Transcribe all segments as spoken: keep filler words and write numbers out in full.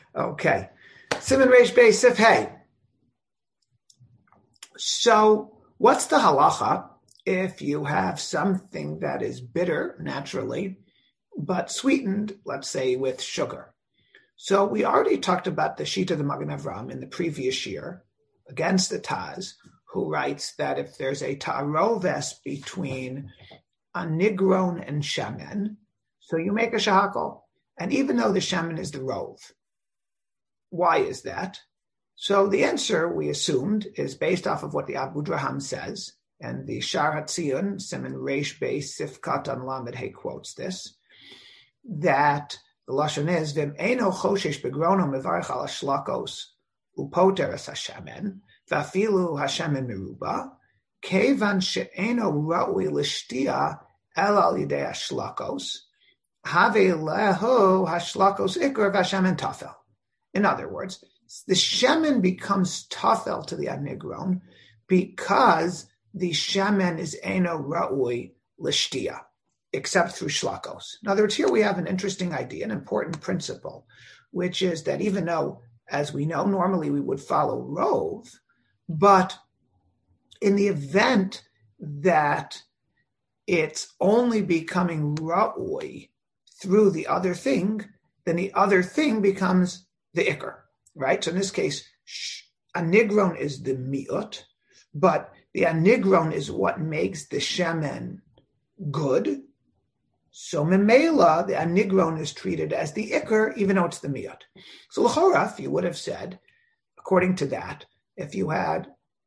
Okay. Siman Reish Beis Sif Hey. So what's the halacha if you have something that is bitter naturally, but sweetened, let's say, with sugar? So we already talked about the Shita of the Magen Avram in the previous year against the Taz, who writes that if there's a ta'aroves between a nigron and shemen, so you make a shahakol. And even though the shemen is the rov, why is that? So the answer, we assumed, is based off of what the Abu Draham says, and the Shar HaTziyun, Siman Reish Beis Sifkat on Lamed Hey quotes this, that the Lashon is, Vim Eino Choshesh Begrono Mevarech Al Shlakos Upoter Es HaShemen, Vafilu HaShemen Meruba, Kevan She'eno Ra'ui L'Shtia El Al Yidei HaShlakos, Have Leho HaShlakos Ikar VaShemen Tafel. In other words, the shemen becomes tafel to the anigron because the shemen is eno ra'ui l'shtia, except through shlakos. In other words, here we have an interesting idea, an important principle, which is that even though, as we know, normally we would follow rov, but in the event that it's only becoming ra'ui through the other thing, then the other thing becomes the ikar. Right? So in this case, anigron is the miut, but the anigron is what makes the shemen good. So memela, the anigron is treated as the ikar, even though it's the miut. So l'choraf, you would have said, according to that, if you had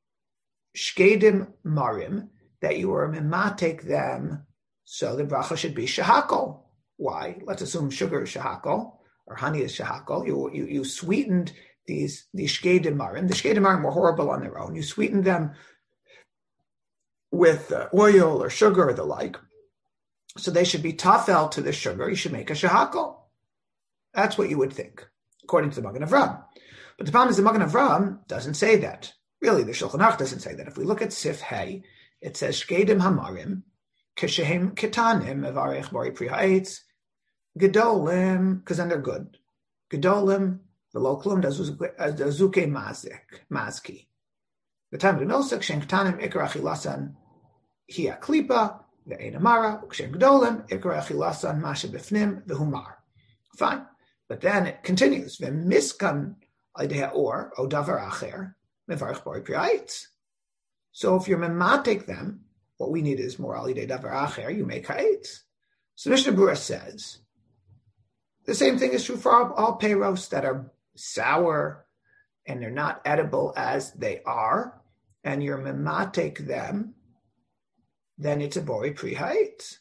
shkedim marim, that you were mematek them, so the bracha should be shahakol. Why? Let's assume sugar is shahakol, or honey is shahakol. You, you, you sweetened these, these shkedim marim. The shkedim marim were horrible on their own. You sweetened them with uh, oil or sugar or the like. So they should be tafel to the sugar. You should make a shahakol. That's what you would think, according to the Magen Avram. But the problem is the Magen Avram doesn't say that. Really, the Shulchan Aruch doesn't say that. If we look at Sif Hey, it says shkedim hamarim, keshehem ketanim, evarech bari pri ha'etz, Gedolim, because then they're good. Gedolim, the loklum, dazuke mazik, mazki. The time of the milsek, shenktanim, ikar achilasan, hiya klipa, ve'en amara, ukshen gedolim, ikar achilasan, masha bifnim, v'humar. Fine. But then it continues, ve'miskan idea or, o davar acher, mevarech bari pri'aitz. So if you're mematik them, what we need is more alidei davar acher, you make ha'etz. So Mishnah Berurah says, the same thing is true for all, all peiros that are sour and they're not edible as they are, and you're mematek them, then it's a bori pri ha'etz.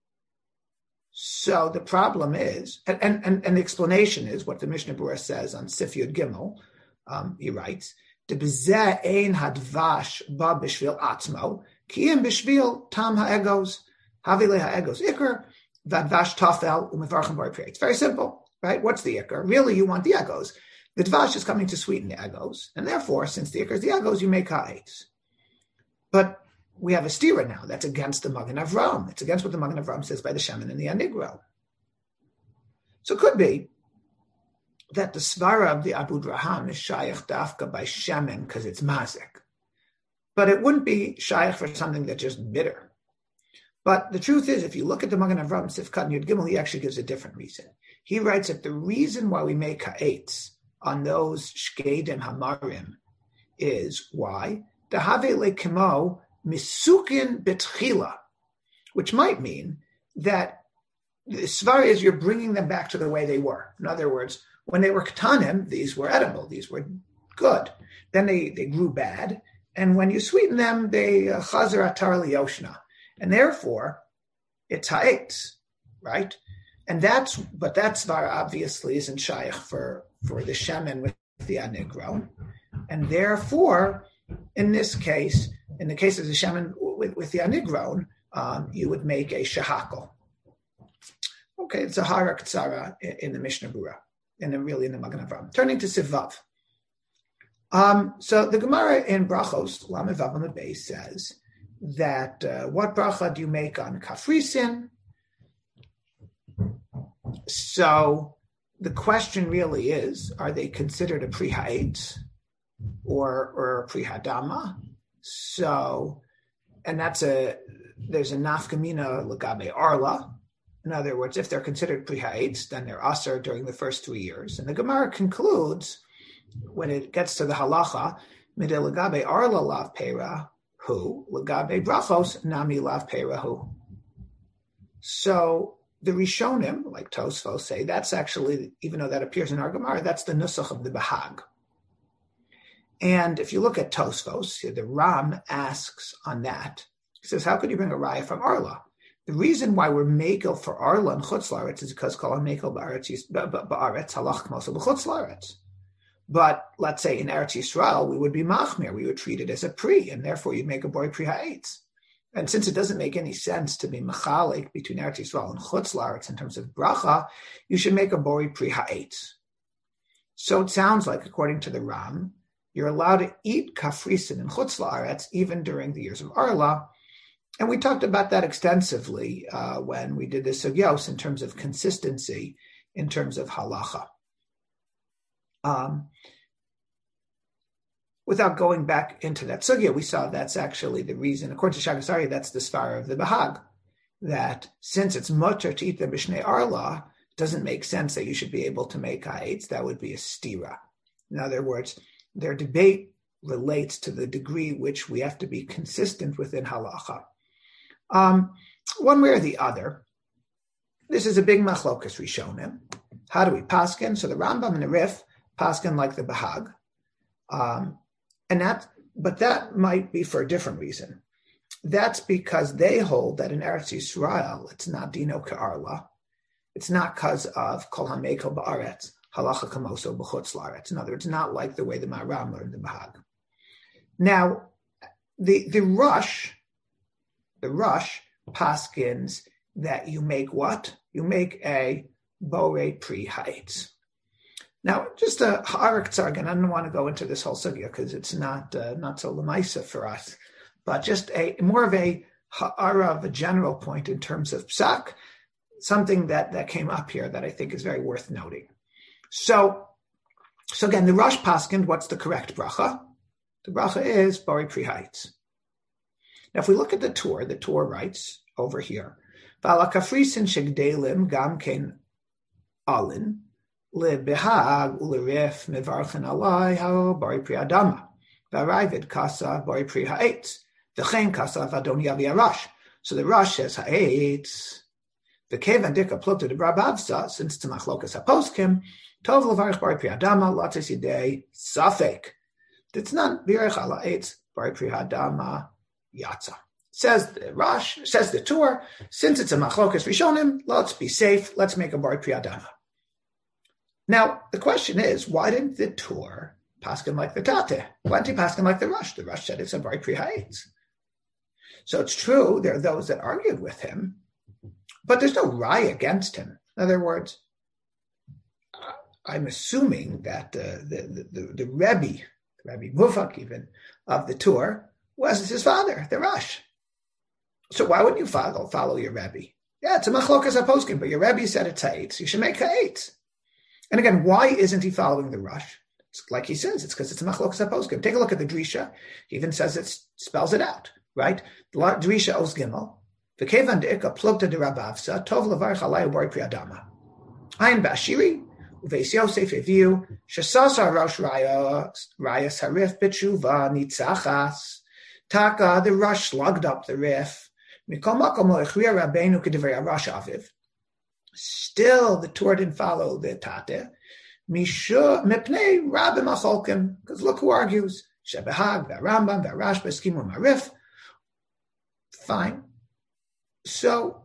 So the problem is, and, and, and the explanation is what the Mishnah Berurah says on Sif Yud Gimel. Um, he writes, "De bezeh ein hadvash ba b'shvil atzmo, ki im b'shvil tam ha'egos, havi le ha'egos ikar, vadvash tafel u'mevarchem bari pri." It's very simple, right? What's the ikar? Really, you want the egos. The dvash is coming to sweeten the egos, and therefore, since the ikar is the egos, you make ha'etz. But we have a stira now. That's against the Magen Avram. It's against what the Magen Avram says by the Shemen and the Anigro. So it could be that the svara of the Abu Draham is shayach dafka by Shemen because it's mazik. But it wouldn't be shayach for something that's just bitter. But the truth is, if you look at the Magen Avram, Sifkat and Yud Gimel, he actually gives a different reason. He writes that the reason why we make ha'etz on those shkedim hamarim is why? The have lekimo misukin betchila, which might mean that the svara is you're bringing them back to the way they were. In other words, when they were ketanim, these were edible, these were good. Then they, they grew bad, and when you sweeten them, they chazer atar liyoshna, and therefore it's ha'etz, right? And that's, but that svara obviously isn't shaykh for for the shemen with the anigron, and therefore, in this case, in the case of the shemen with, with the anigron, um, you would make a shahakol. Okay, it's a harak tzara in, in the Mishnah Berurah, and then really in the Magen Avram. Turning to Sivav. Um, so the Gemara in Brachos, Lamed Vav Lamed Beis, says that uh, what bracha do you make on kafrisin? So the question really is, are they considered a pri ha'etz or, or a pri hadama? So, and that's a, there's a nafkamina legabe arla. In other words, if they're considered pri ha'etz, then they're aser during the first three years. And the Gemara concludes, when it gets to the halacha, midei legabe arla lav pera hu, legabe brachos nami lav pera hu. So the Rishonim, like Tosfos, say that's actually, even though that appears in our Gemara, that's the nusach of the Bahag. And if you look at Tosfos, the Ram asks on that, he says, how could you bring a raya from Arla? The reason why we're mekel for Arla and Chutz La'aretz is because kol mekel ba'aretz halach k'moso b'chutz la'aretz. But let's say in Eretz Yisrael, we would be machmir, we would treat it as a pri, and therefore you'd make a bori pri ha'etz. And since it doesn't make any sense to be machalik between Eretz Yisrael and Chutz La'aretz in terms of bracha, you should make a bori pri ha'etz. So it sounds like, according to the Ram, you're allowed to eat kafrisin in Chutz La'aretz even during the years of Arla. And we talked about that extensively uh, when we did the sugyos in terms of consistency, in terms of halacha. Um, Without going back into that sugya, we saw that's actually the reason, according to Shagas Aryeh, that's the svara of the Bahag, that since it's mutter to eat the Mishnei Arla, it doesn't make sense that you should be able to make ha'etz. That would be a stira. In other words, their debate relates to the degree which we have to be consistent within halacha. Um, one way or the other, this is a big machlokas rishonim. How do we paskin? So the Rambam and the Rif paskin like the Bahag. Um, And that, but that might be for a different reason. That's because they hold that in Eretz Yisrael, it's not dino ka'arla. It's not because of kol hamekel ba'aretz, halacha kamoso b'chutz la'aretz. In other words, not like the way the Maharam learned the Bahag. Now, the the Rush, the Rush paskins that you make what? You make a borei pri ha'etz. Now, just a ha'arik tzargan, I don't want to go into this whole sugya because it's not uh, not so lemaisa for us, but just a more of a ha'ara of a general point in terms of psak, something that, that came up here that I think is very worth noting. So, so again, the Rosh Paskind, what's the correct bracha? The bracha is bori pri ha'etz. Now, if we look at the Torah, the Torah writes over here, v'ala kafrisin shegdelim gam ken alin, lebehag uleref mevarchen alai ha bori pri adama, v'arayvid kasa bori pri ha'etz, v'chein kasa v'adon yavi arash. So the Rosh says ha'etz, v'kevan dika plukta de brabavsa, since it's a machlokas haposkim, tov levarich bori pri adama, latzis yidei safek. It's not birech ala eitz bori pri adama yatsa. Says the Rosh, says the Torah, since it's a machlokas rishonim, let's be safe, let's make a bori pri adama. Now, the question is, why didn't the Torah paskin like the Tate? Why didn't he paskin like the Rosh? The Rosh said it's a bori pri ha'etz. So it's true, there are those that argued with him, but there's no raya against him. In other words, I'm assuming that uh, the, the, the, the Rebbe, Rabbi Mufak even, of the Torah, was his father, the Rosh. So why wouldn't you follow, follow your Rebbe? Yeah, it's a machlokas haposkim, but your Rebbe said it's ha'etz. You should make ha'etz. And again, why isn't he following the Rosh? It's like he says, it's because it's a machlokas haposkim. Take a look at the Drisha. He even says it spells it out, right? Drisha os gimel. V'kevan de'ika plugta de rabavsa, tov levarich alai bori pri adama. Ayin ba'ashiri, uveis Yosef eviu, shesasa rosh rayas, rayas harif b'tshuva nitzachas. Taka, the Rosh slugged up the rif. Mikol makom lo echriya rabbeinu k'divrei Rosh aviv. Still, the Torah didn't follow the Tate. Mishu mipnei rabbim acholkim. Because look who argues. Shebehag, v'Rambam, v'Rash, b'skimu marif. Fine. So,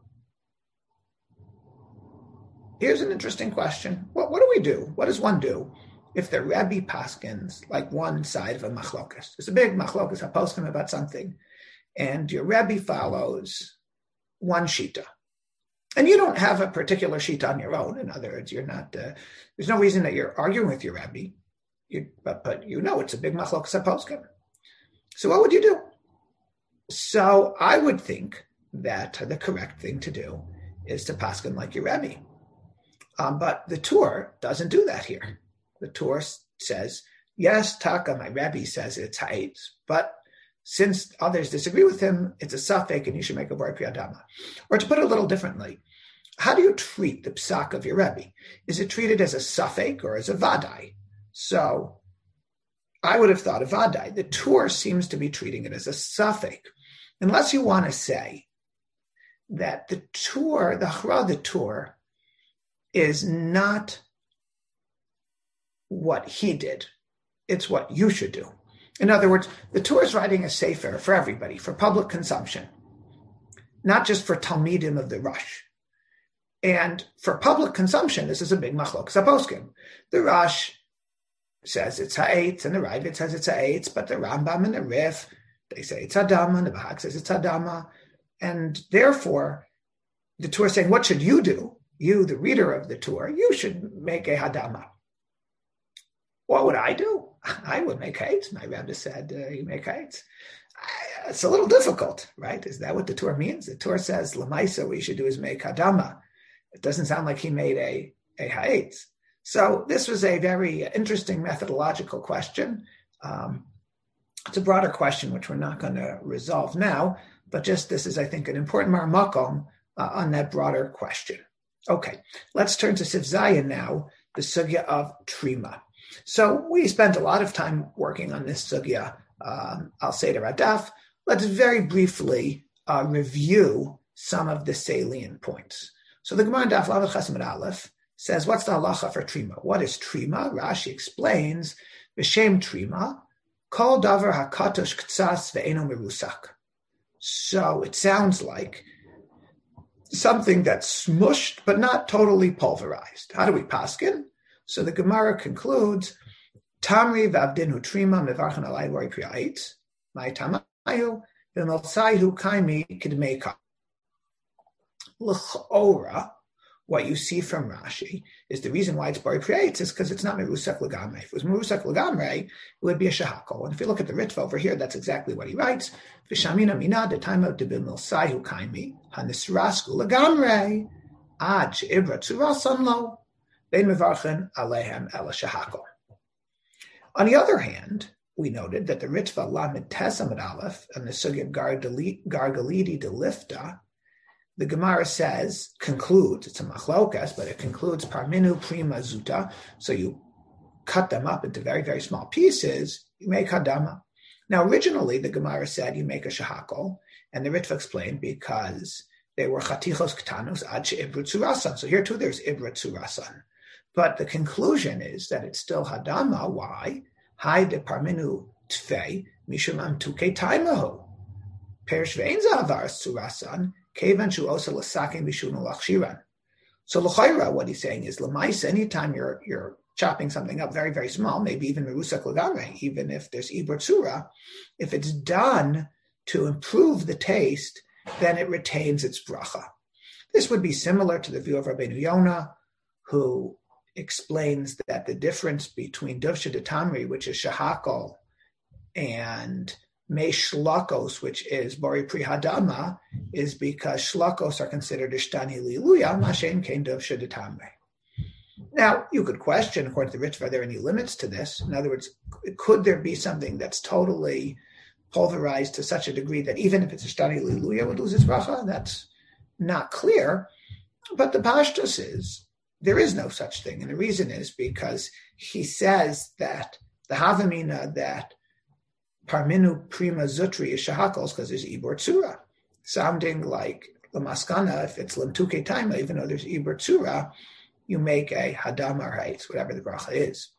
here's an interesting question. What, what do we do? What does one do if the Rebbe paskins like one side of a machlokas? There's a big machlokas haposkim about something, and your Rebbe follows one shita. And you don't have a particular shita on your own. In other words, you're not, uh, there's no reason that you're arguing with your Rebbe, you, but, but you know it's a big machlokas haposkim. So what would you do? So I would think that the correct thing to do is to paskin like your Rebbe. Um, but the Tur doesn't do that here. The Tur says, yes, Taka, my Rebbe says it's ha'etz, but since others disagree with him, it's a safek and you should make a bar priyadama. Or to put it a little differently, how do you treat the psak of your Rebbe? Is it treated as a safek or as a vadai? So I would have thought of vadai. The Tur seems to be treating it as a safek. Unless you want to say that the Tur, the Hara the Tur, is not what he did. It's what you should do. In other words, the Tur is writing a sefer for everybody, for public consumption, not just for Talmidim of the Rosh. And for public consumption, this is a big machlok saposkim. The Rosh says it's ha'etz, and the Ravid says it's ha'etz, but the Rambam and the Rif, they say it's hadama, and the Bahag says it's hadama. And therefore, the Tur is saying, what should you do? You, the reader of the Tur, you should make a hadama. What would I do? I would make ha'etz. My Rebbe said, uh, you make ha'etz. It's a little difficult, right? Is that what the Tur means? The Tur says, Lamaisa, what you should do is make hadama. It doesn't sound like he made a, a ha'etz. So this was a very interesting methodological question. Um, it's a broader question, which we're not going to resolve now, but just this is, I think, an important marmakom uh, on that broader question. Okay, let's turn to Sif Zayin now, the sugya of trima. So we spent a lot of time working on this sugya, um, Al Seder Adaf. Let's very briefly uh, review some of the salient points. So the Gemara in Daf Lamed Chesed Aleph says, what's the halacha for trima? What is trima? Rashi explains, V'shem trima, kol davar hakatosh ktsas ve'eno merusak. So it sounds like something that's smushed, but not totally pulverized. How do we paskin? So the Gemara concludes, Tamri v'avdinu trima mevarchen alay v'roi priya'etz, mai tamayu v'melsaihu kaimi kidmeika. L'chora, what you see from Rashi is the reason why it's bari priya'etz is because it's not merusak l'gamrei. If it was merusak l'gamrei, it would be a shahakol. And if you look at the Ritva over here, that's exactly what he writes. V'shamina mina de time of debim milsaihu kaimi hanisrasku l'gamrei ad she'ibra tzurasan lo bein mevarchen alehem ela shahakol. On the other hand, we noted that the Ritva Lamed Tesamid Aleph and the Sugya Gargalidi de Lifta, the Gemara says, concludes, it's a machlokas, but it concludes parminu prima zuta, so you cut them up into very, very small pieces, you make hadama. Now, originally, the Gemara said you make a shahakol, and the Ritva explained because they were chatichos ktanus ad she'ibru tzurasan. So here too, there's ibra tzurasan. But the conclusion is that it's still hadama. Why? Hai de parminu tfei mishum amtuke taimahu. Perish ve'en za'avar tzurasan, kevan shu osa l'sakin mishun l'achshiran. So l'chayra, what he's saying is, l'mais, anytime you're you're chopping something up very, very small, maybe even merusak l'gamrei, even if there's ibra tzura, if it's done to improve the taste, then it retains its bracha. This would be similar to the view of Rabbeinu Yonah, who explains that the difference between duvsha de tamri, which is shahakol, and mei shlakos, which is bori pri hadama, is because shlakos are considered ishtani liluya, mashen kain duvsha de tamri. Now, you could question, according to the Ritva, are there any limits to this? In other words, could there be something that's totally pulverized to such a degree that even if it's ishtani liluya would lose its bracha? That's not clear. But the pashtus is, there is no such thing. And the reason is because he says that the Havamina that Parminu Prima Zutri is Shahakos because there's Ibor Tzura, sounding like the Maskana, if it's Limtuke Taima, even though there's Ibor Tzura, you make a Hadam or Haitz, whatever the bracha is.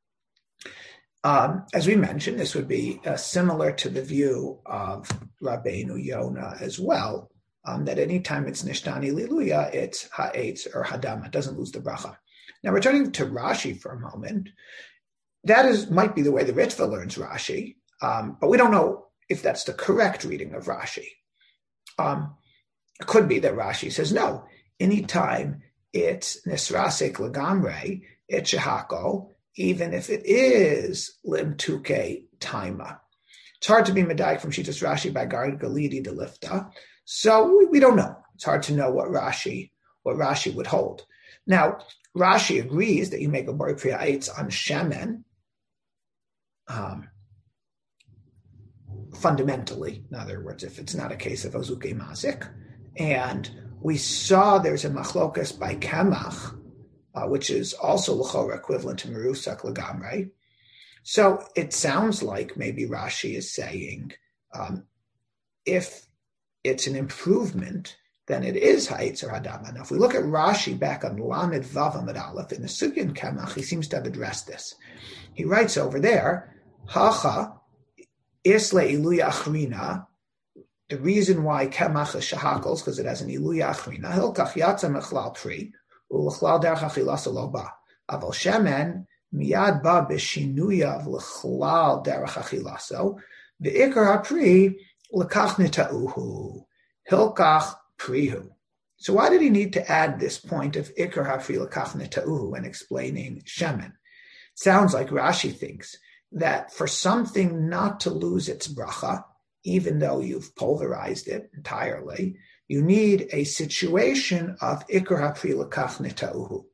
Um, as we mentioned, this would be uh, similar to the view of Rabbeinu Yonah as well. Um, that anytime it's nishtani liluya, it's ha'etz or hadama. It doesn't lose the bracha. Now, returning to Rashi for a moment, that is might be the way the Ritva learns Rashi, um, but we don't know if that's the correct reading of Rashi. Um, it could be that Rashi says, no, anytime it's nisrasek lagamre, it's shahako, even if it is limtuke taima. It's hard to be medayik from Shitas Rashi by Gar Galidi de Lifta. So we, we don't know. It's hard to know what Rashi what Rashi would hold. Now, Rashi agrees that you make a Bari Pri Ha'etz on Shemen, um, fundamentally. In other words, if it's not a case of Ozuke Mazik. And we saw there's a Machlokas by Kemach, uh, which is also L'chora equivalent to Merusak Lagamre. So it sounds like maybe Rashi is saying, um, if it's an improvement, then it is Ha'etz or Hadama. Now, if we look at Rashi back on Lamed Vav Amud Aleph, in the Sugyan Kemach, he seems to have addressed this. He writes over there, Hacha Isle Iluya Achrina, the reason why Kemach is Shahakals, because it has an Iluya Achrina, Hilkach Yatza Mechlal Pri, U'Lechlal Derech Achilas Lo Ba. Aval Shemen, Miyad Ba B'Shinuya V'Lechlal Derech Achilaso, V'Ikar HaPri, L'Kach Nita'uhu, Hilkach Prihu. So why did he need to add this point of Ikar HaPri L'Kach Nita'uhu when explaining Shemen? Sounds like Rashi thinks that for something not to lose its bracha, even though you've pulverized it entirely, you need a situation of Ikar HaPri L'Kach Nita'uhu.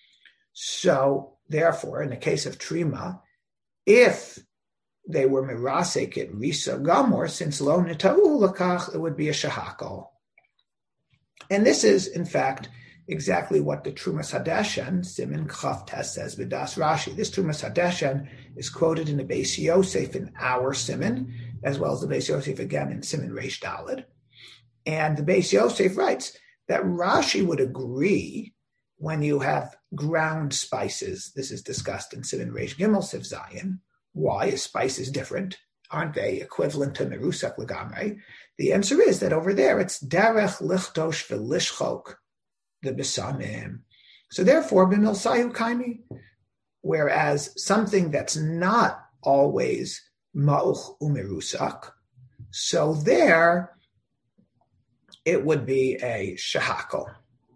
So, therefore, in the case of Trima, if they were Mirasek at Risa Gamor, since Lo Nita'uhu L'Kach, it would be a Shahakal. And this is, in fact, exactly what the Trumas Hadeshen, Siman Chaf Tes says, B'das Rashi. This Trumas Hadeshen is quoted in the Beis Yosef in our Siman, as well as the Beis Yosef again in Siman Reish Daled. And the Beis Yosef writes that Rashi would agree when you have ground spices. This is discussed in Siman Reish Gimel Sif Zayin. Why is spices different? Aren't they equivalent to Merusak Lagamre? The answer is that over there it's Derech Lichtosh V'Lishchok, the Besamim. So therefore, B'Milsayu Kaimi, whereas something that's not always Ma'uch Umerusak, so there it would be a Shahakal.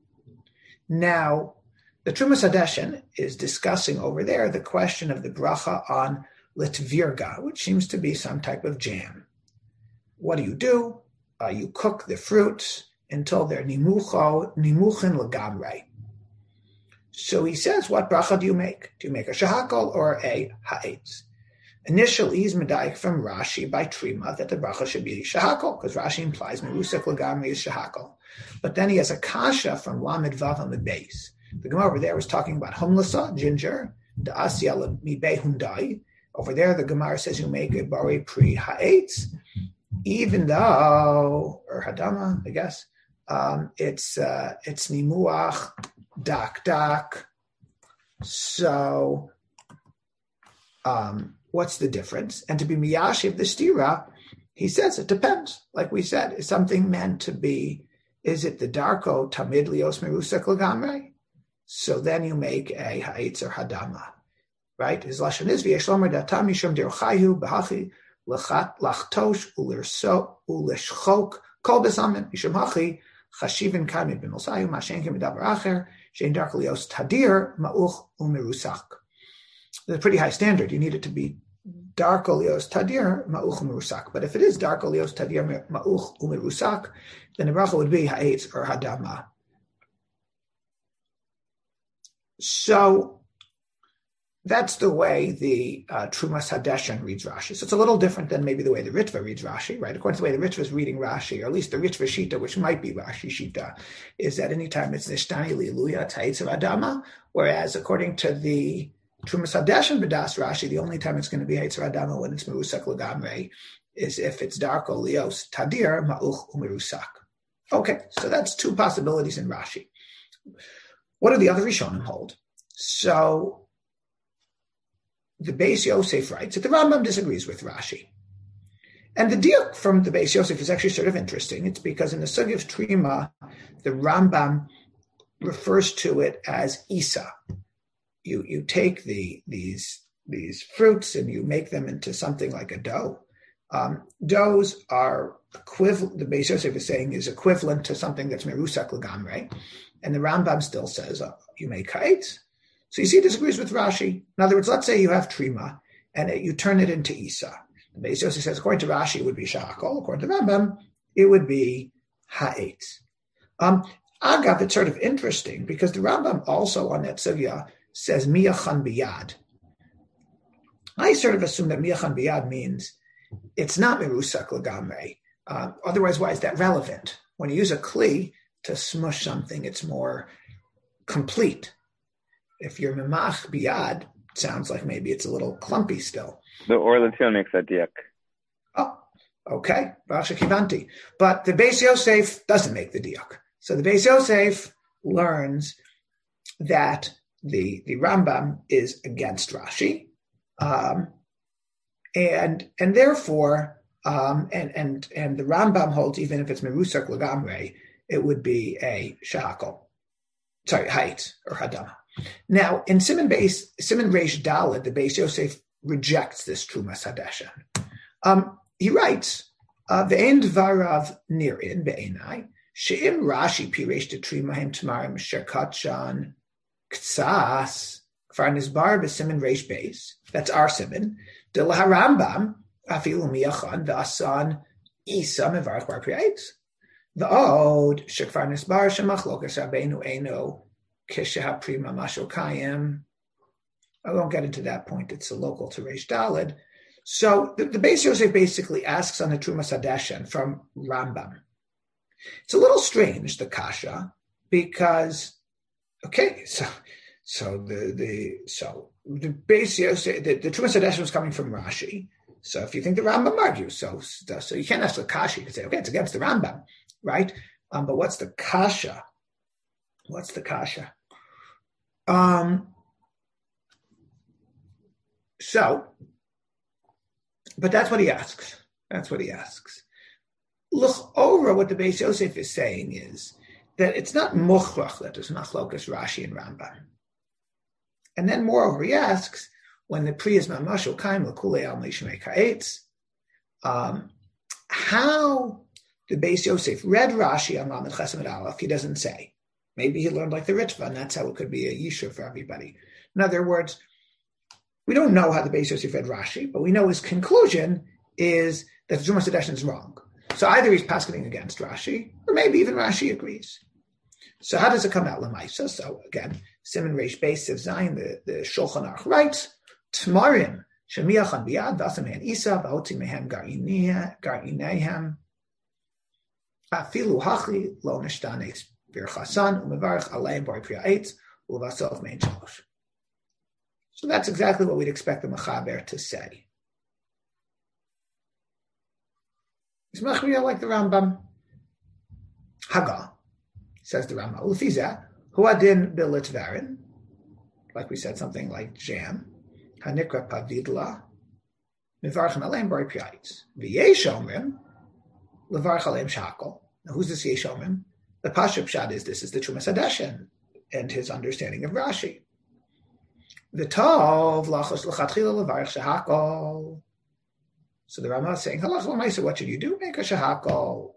Now, the Trumas Hadeshen is discussing over there the question of the bracha on Litvirga, which seems to be some type of jam. What do you do? Uh, you cook the fruits until they're nimucho, nimuchin lagamre. So he says, what bracha do you make? Do you make a shahakal or a ha'etz? Initially, he's medayik from Rashi by Trima that the bracha should be shahakal, because Rashi implies merusak lagamre is shahakal. But then he has a kasha from Lamed Vav on the base. The Gemara over there was talking about humlasa, ginger, the asya mi behundai. Over there, the Gemara says you make a bari pri ha'etz, even though, or hadama, I guess, um, it's uh, it's nimuach, dak dak. So, um, what's the difference? And to be miyashiv the stira, he says it depends. Like we said, is something meant to be? Is it the darko tamid lios merusak lagamre? So then you make a ha'etz or hadama, right? His lashon is v'yeshlomer datam mishum derchayu b'hachi lechat lachtosh ulirso ulishchok kol besamim mishum hachi chashivin kamid b'milsayu mashenkim b'davar acher shein darko lios tadir ma'uch umerusak. It's a pretty high standard. You need it to be darko lios tadir ma'uch umerusak. But if it is darko lios tadir ma'uch umerusak, then the bracha would be ha'etz or hadama. So that's the way the uh, Trumas Hadeshen reads Rashi. So it's a little different than maybe the way the Ritva reads Rashi, right? According to the way the Ritva is reading Rashi, or at least the Ritva Shita, which might be Rashi Shita, is that anytime it's Nishtani Liluya Ta'itz of Adama, whereas according to the Trumas Hadeshen B'das Rashi, the only time it's going to be Ha'etz Adama when it's Merusak Lagamre is if it's Darko Lios Tadir Ma'uch Umerusak. Okay, so that's two possibilities in Rashi. What do the other Rishonim hold? So the Beis Yosef writes that the Rambam disagrees with Rashi. And the diuk from the Beis Yosef is actually sort of interesting. It's because in the Sugya of Trima, the Rambam refers to it as Isa. You you take the these these fruits and you make them into something like a dough. Um, doughs are equivalent, the Beis Yosef is saying, is equivalent to something that's merusak lagamre. And the Rambam still says, oh, you make ha'etz. So you see, it disagrees with Rashi. In other words, let's say you have trima and it, you turn it into isa. The Beis Yosef says, according to Rashi, it would be shakol. According to Rambam, it would be ha'etz. Um, Agav, it's sort of interesting because the Rambam also on that sugya says miyachan biyad. I sort of assume that miyachan biyad means it's not merusak lagamre. Uh, otherwise, why is that relevant? When you use a kli to smush something, it's more complete. If you're memach biyad, it sounds like maybe it's a little clumpy still. The Or L'Tzion makes that diak. Oh, okay. Rasha Kivanti. But the Beis Yosef doesn't make the diak. So the Beis Yosef learns that the, the Rambam is against Rashi. Um, and and therefore, um, and, and, and the Rambam holds, even if it's Merusak Lagamre, it would be a Shahakol. Sorry, Hait or Hadama. Now, in Siman Beis, Siman Reish Daled, the Beis Yosef rejects this Trumas Hadeshen. Um, he writes, Ve'en dvarav nirin be'enai, she'im Rashi piresh detri mahem tamarim shekatchan ktsas kfar nizbar b'siman reish beis. That's our siman. De laharambam afilu miyachan v'asan isa mevarach bar priyates. V'od shekfar nizbar shemachlokas rabbeinu eno kisha prima masho kayim. I won't get into that point. It's a local to Reish Daled. So the, the Beis Yosef basically asks on the Trumas Hadeshen from Rambam. It's a little strange, the kasha, because okay, so so the the so the Beis Yosef, the, the Trumas Hadeshen was coming from Rashi. So if you think the Rambam argues, so so you can't ask the kasha. You can say, okay, it's against the Rambam, right? Um, but what's the kasha? What's the kasha? Um. So, but that's what he asks. That's what he asks. Look over what the Beis Yosef is saying is that it's not mukhrach that there's machlokas Rashi and Rambam. And then moreover, he asks, when the pri is mamashal kaim l'kulei al meishmei ka'etz, um, how the Beis Yosef read Rashi on Lamed Chesed Aleph, he doesn't say. Maybe he learned like the Ritva, and that's how it could be a yishuv for everybody. In other words, we don't know how the Beis Yosef read Rashi, but we know his conclusion is that the Trumas Hadeshen is wrong. So either he's paskening against Rashi, or maybe even Rashi agrees. So how does it come out, Lamaisa? So again, Siman Reish Beis Siv Zayin, the, the Shulchan Aruch writes, Tmarim, Shemiachan Biyad, Vasamehan Isa, Vaoti Mehem Garineihem, Afilu Hachi, Lo Nishtanes Birchasan, Umevarach Aleim Bori Priya Eitz, Uvasov Mein Shalosh. So that's exactly what we'd expect the Mechaber to say. Is Machriya like the Rambam? Haga, says the Rambam. Ulfizah, Huadin Bilitvarin, like we said, something like jam. Hanikra Pavidla, Mivarchan Aleim Bari Piaitz. V'yesh Omrim, Levarch Aleim Shakol. Now, who's this Yesh Omrim? The Pashup Shad is this is the Trumas Hadeshen and his understanding of Rashi. V'tov lachos l'chatchila levarich shehakol. So the Rama is saying, halach l'maisa, what should you do? Make a shehakol.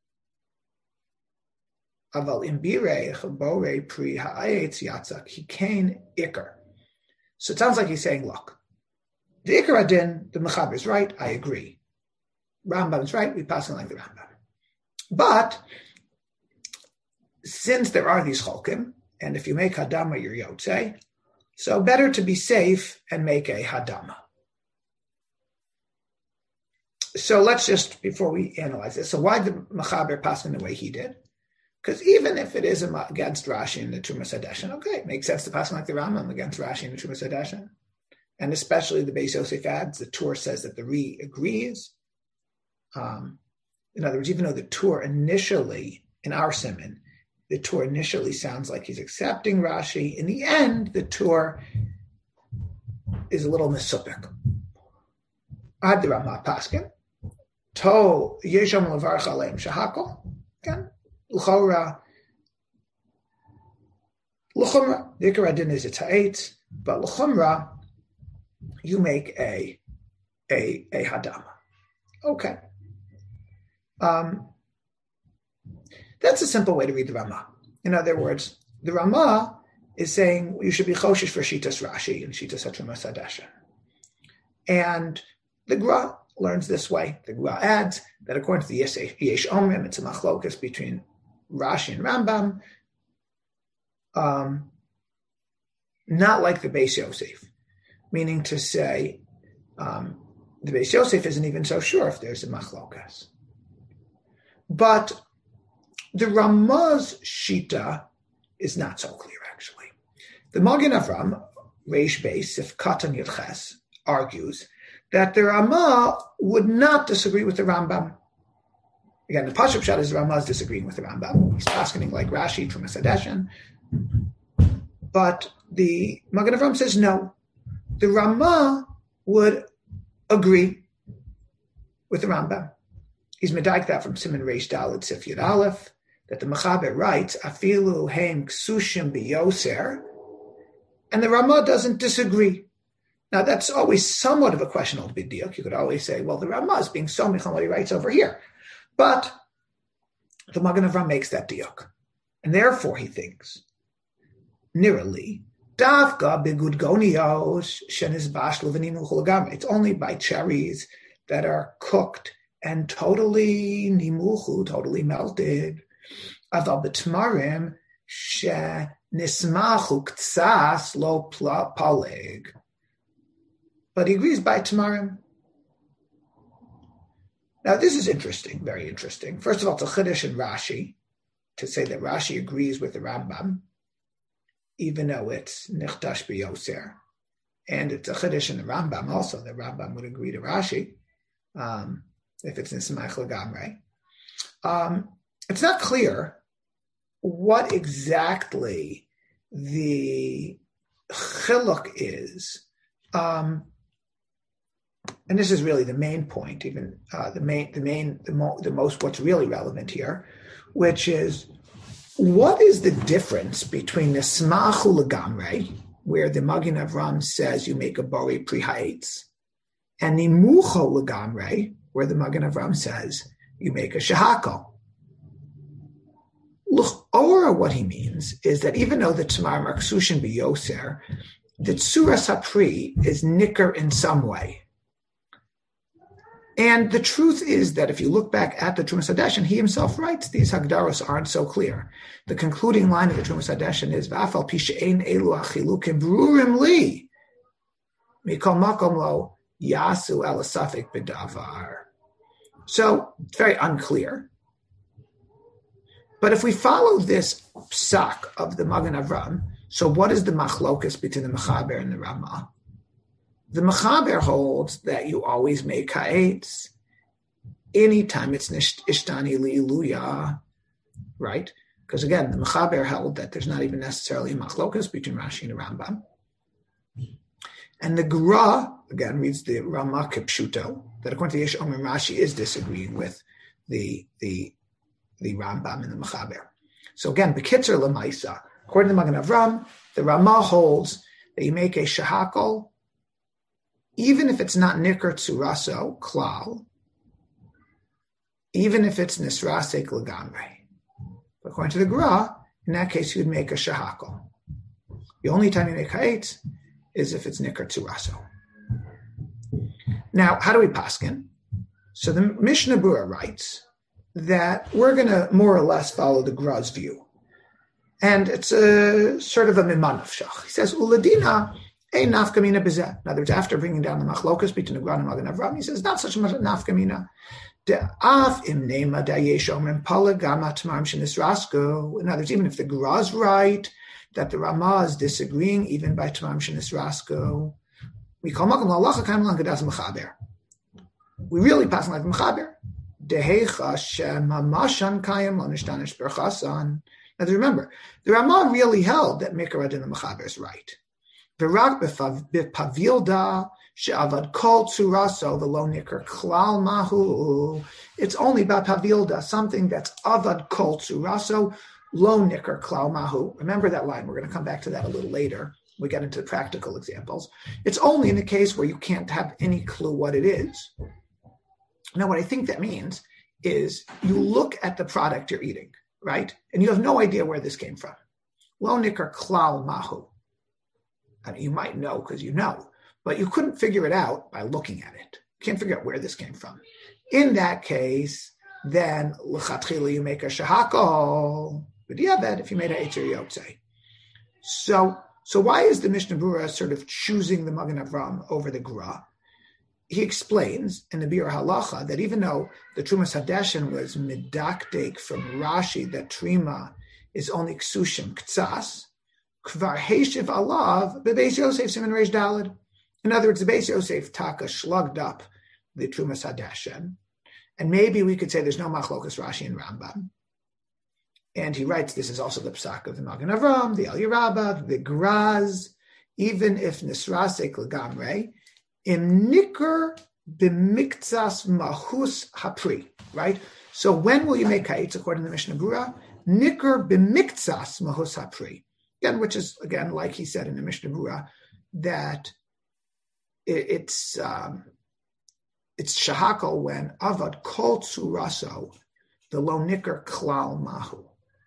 Aval imbirei chabore pri ha'ayetz yatzak hikein ikar. So it sounds like he's saying, look, the ikar adin, the Mechaber is right, I agree. Rambam is right, we pass on like the Rambam. But since there are these cholkim, and if you make hadama, you're yotzei, so better to be safe and make a hadama. So let's just, before we analyze this, so why did Mechaber pass in the way he did? Because even if it is against Rashi and the Trumas Hadeshen, okay, it makes sense to pass like the Rambam against Rashi and the Trumas Hadeshen. And especially the Beis Yosef adds, the Tur says that the Ri agrees. Um, in other words, even though the Tur initially, in our Siman, the Tur initially sounds like he's accepting Rashi. In the end, the Tur is a little misupik. Ad the Ramah Paskin. To Yesham Levarch Aleim Shahakol. Again, L'chora. L'chumra. The Ikar Adin is a ta'etz, but L'chumra, you make a, a, a hadama. Okay. Um, That's a simple way to read the Ramah. In other words, the Ramah is saying you should be choshish for Shitas Rashi and Shitas Trumas Hadeshen. And the Gra learns this way. The Gra adds that according to the Yesh Omrim, it's a machlokas between Rashi and Rambam, um, not like the Beis Yosef, meaning to say, um, the Beis Yosef isn't even so sure if there's a machlokas. But the Ramah's shita is not so clear, actually. The Magen Avram, Reish Beis, if Katan Yudches, argues that the Ramah would not disagree with the Rambam. Again, the Pashup Pshat is the Ramah is disagreeing with the Rambam. He's asking like Rashi from a Sadeshan. But the Magen Avram says no. The Ramah would agree with the Rambam. He's medayik that from Siman Reish Daled Sif Yud Aleph, that the Mechaber writes, Afilu heim ksushim biyoser, and the Ramah doesn't disagree. Now, that's always somewhat of a questionable big deal. You could always say, well, the Ramah is being so michal what he writes over here. But the Magen Avram makes that diuk. And therefore, he thinks, nirali, davka begudgonios shenizbash leveninu chulagam. It's only by cherries that are cooked and totally nimuchu, totally melted. Aval b'tmarim she nismachu ktsas lo paleg. But he agrees by tamarim. Now this is interesting, very interesting. First of all, it's a chiddush in Rashi to say that Rashi agrees with the Rambam, even though it's nichtash b'yoser, and it's a chiddush in the Rambam also. The Rambam would agree to Rashi um, if it's nismach legamrei. Um, it's not clear what exactly the chiluk is. Um, and this is really the main point, even uh, the main, the main, the, mo- the most, what's really relevant here, which is what is the difference between the smachu legamrei, where the Magen Avram says you make a bori pri ha'etz, and the mucho legamrei, where the Magen Avram says you make a shahako. L'chora, what he means is that even though the Tamar Marksushin B'Yoser, the Tsuras HaPri is nicker in some way. And the truth is that if you look back at the Trumas Hadeshin, he himself writes these Hagdaros aren't so clear. The concluding line of the Trumas Hadeshin is V'afal pi she'ein elu achilukim brurim li mikol makom lo yasu el asafik b'davar. So it's very unclear. But if we follow this psak of the Magen Avram, so what is the machlokas between the Mechaber and the Ramah? The Mechaber holds that you always make ha'etz anytime it's ishtani li'iluya, right? Because again, the Mechaber held that there's not even necessarily a machlokas between Rashi and the Rambam. And the Gra, again, reads the Ramah kipshuto, that according to Yesh Omer, Rashi is disagreeing with the the the Rambam and the Mechaber. So again, Bekitzer Lamaisa, according to the Magen Avram, the Ramah holds that you make a shahakol, even if it's not nikr tsuraso, klal, even if it's nisrasek legamrei. But according to the Gra, in that case, you'd make a shahakol. The only time you make ha'etz is if it's nikr tsuraso. Now, how do we paskin? So the Mishnah Berurah writes that we're going to more or less follow the Gra's view. And it's a sort of a miman nafshach. He says, Uladina, ein nafkamina bezeh. In other words, after bringing down the machlokas between the Gra and Magen Avram, he says, not such a nafkamina. De'af im nema dayesh omrim palagama tamarim shenisrasko. In other words, even if the Gra's right, that the Ramah is disagreeing, even by tamarim shenisrasko, we call makam la'alacha kaim lan gedas mechaber. We really pass like mechaber. Dehecha shemamashan kayim lanishtanish berchasan. Now remember, the Ramah really held that Mikra in the Mechaber is right. V'rak b'pavilda she'avad kol tzuraso v'lo nikr klal mahu. It's only by pavilda, something that's avad kol tzuraso, lo nikr klal mahu. Remember that line. We're going to come back to that a little later. We get into practical examples. It's only in a case where you can't have any clue what it is. Now, what I think that means is you look at the product you're eating, right? And you have no idea where this came from. Lo nikr klal mahu. I mean, you might know because you know, but you couldn't figure it out by looking at it. You can't figure out where this came from. In that case, then l'chatchila you make a shahakol. But yeah, that if you made a etzer yotzei. So, so why is the Mishnah Berurah sort of choosing the Magen Avram over the Gra? He explains in the Bir Halacha that even though the Trumas Hadeshin was medakdek from Rashi that Trima is only ksushim ktsas, kvar heishiv alav bebeis Yosef siman reish daled. In other words, the Beis Yosef taka shlugged up the Trumas Hadeshin, and maybe we could say there's no machlokas Rashi and Rambam. And he writes, this is also the psak of the Magen Avram, the El Yerabah, the Graz, even if nisrasek legamre, im nikr b'miktsas mahus hapri, right? So when will you make kaitz, according to the Mishnah Berurah? Nikr b'miktsas mahus hapri. Again, which is, again, like he said in the Mishnah Berurah, that it, it's um, it's shahakal when avad kol tzuraso, the lo nikr klal mahu.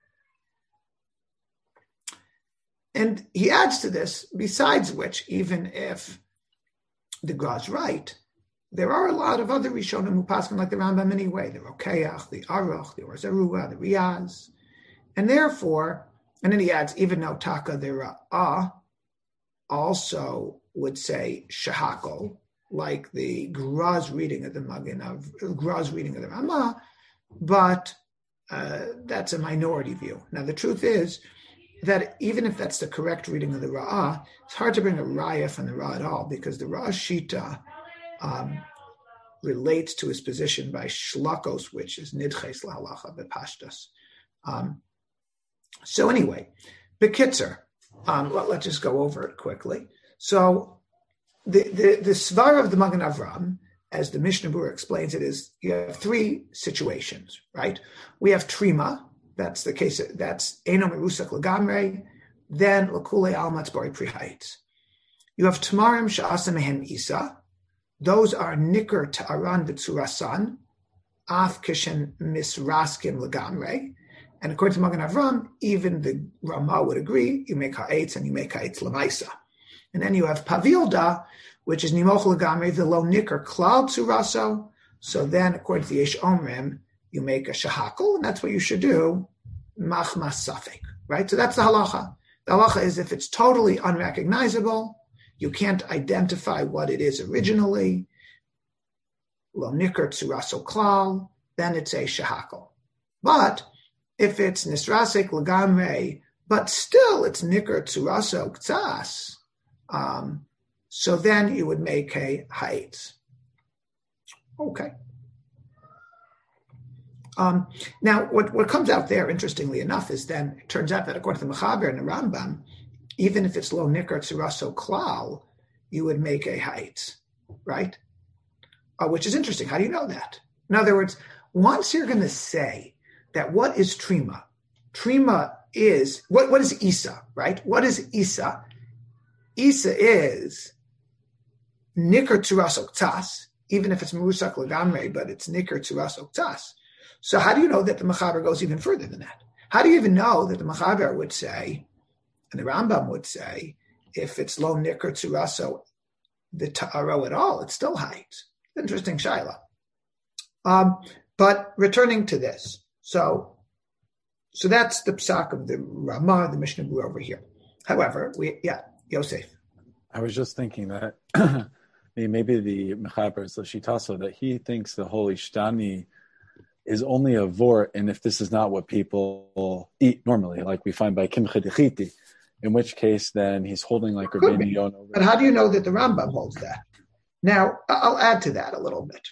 And he adds to this, besides which, even if the Gra's right, there are a lot of other Rishonim who paskin like the Rambam anyway, the Rokeach, the Aruch, the Or Zarua, the Riyaz. And therefore, and then he adds, even though Taka, the Ra'ah, also would say Shahakol, like the Gra's reading of the Magen of Gra's reading of the Ramah, but uh, that's a minority view. Now, the truth is, that even if that's the correct reading of the Ra'ah, it's hard to bring a Raya from the Ra'ah at all, because the Ra'ah Shita um, relates to his position by Shlakos, which is Nidches L'Halacha B'Pashtas. Um, so anyway, B'Kitzer, um, let, let's just go over it quickly. So the, the, the Svar of the Magen Avram, as the Mishnah Berurah explains it, is you have three situations, right? We have Trima. That's the case. That's Eno Merusak Lagamre, then Lakule Almatz Bori Prihait. You have Tamarim Sha'asa Mehem Isa. Those are Nikr Ta'aran V'Tzurasan, Af Kishen Misraskim Lagamre. And according to Magen Avram, even the Ramah would agree, you make Ha'etz and you make Ha'etz Lamaisa. And then you have Pavilda, which is Nimoch Lagamre, V'Lo Nikr Klal Tzuraso. So then, according to the Yesh Omrim, you make a shahakal, and that's what you should do, machmas safek, right? So that's the halacha. The halacha is if it's totally unrecognizable, you can't identify what it is originally, lo nikr tsuraso klal, then it's a shahakal. But if it's nisrasek legamre, but still it's nikr tsuraso ktsas, um, so then you would make a ha'etz. Okay. Um, now, what, what comes out there, interestingly enough, is then it turns out that according to the Mechaber and the Rambam, even if it's lo nikar tzuraso klal, you would make a ha'etz, right? Uh, which is interesting. How do you know that? In other words, once you're going to say that what is trima, trima is what? What is isa, right? What is isa? Isa is nikar tzuraso ktas, even if it's merusak legamre, but it's nikar tzuraso ktas. So how do you know that the Mechaber goes even further than that? How do you even know that the Mechaber would say, and the Rambam would say, if it's lo nikr tzuraso, the ta'aro at all, it's still height. Interesting shaila. Um, but returning to this, so so that's the psak of the Ramah, the Mishnah Berurah over here. However, we yeah, Yosef. I was just thinking that maybe the Mechaber is the Shitaso, that he thinks the holy Ishtani is only a vort, and if this is not what people eat normally, like we find by Kimcha Dechiti, in which case then he's holding like Rabbeinu Yonah. But how do you know that the Rambam holds that? Now, I'll add to that a little bit,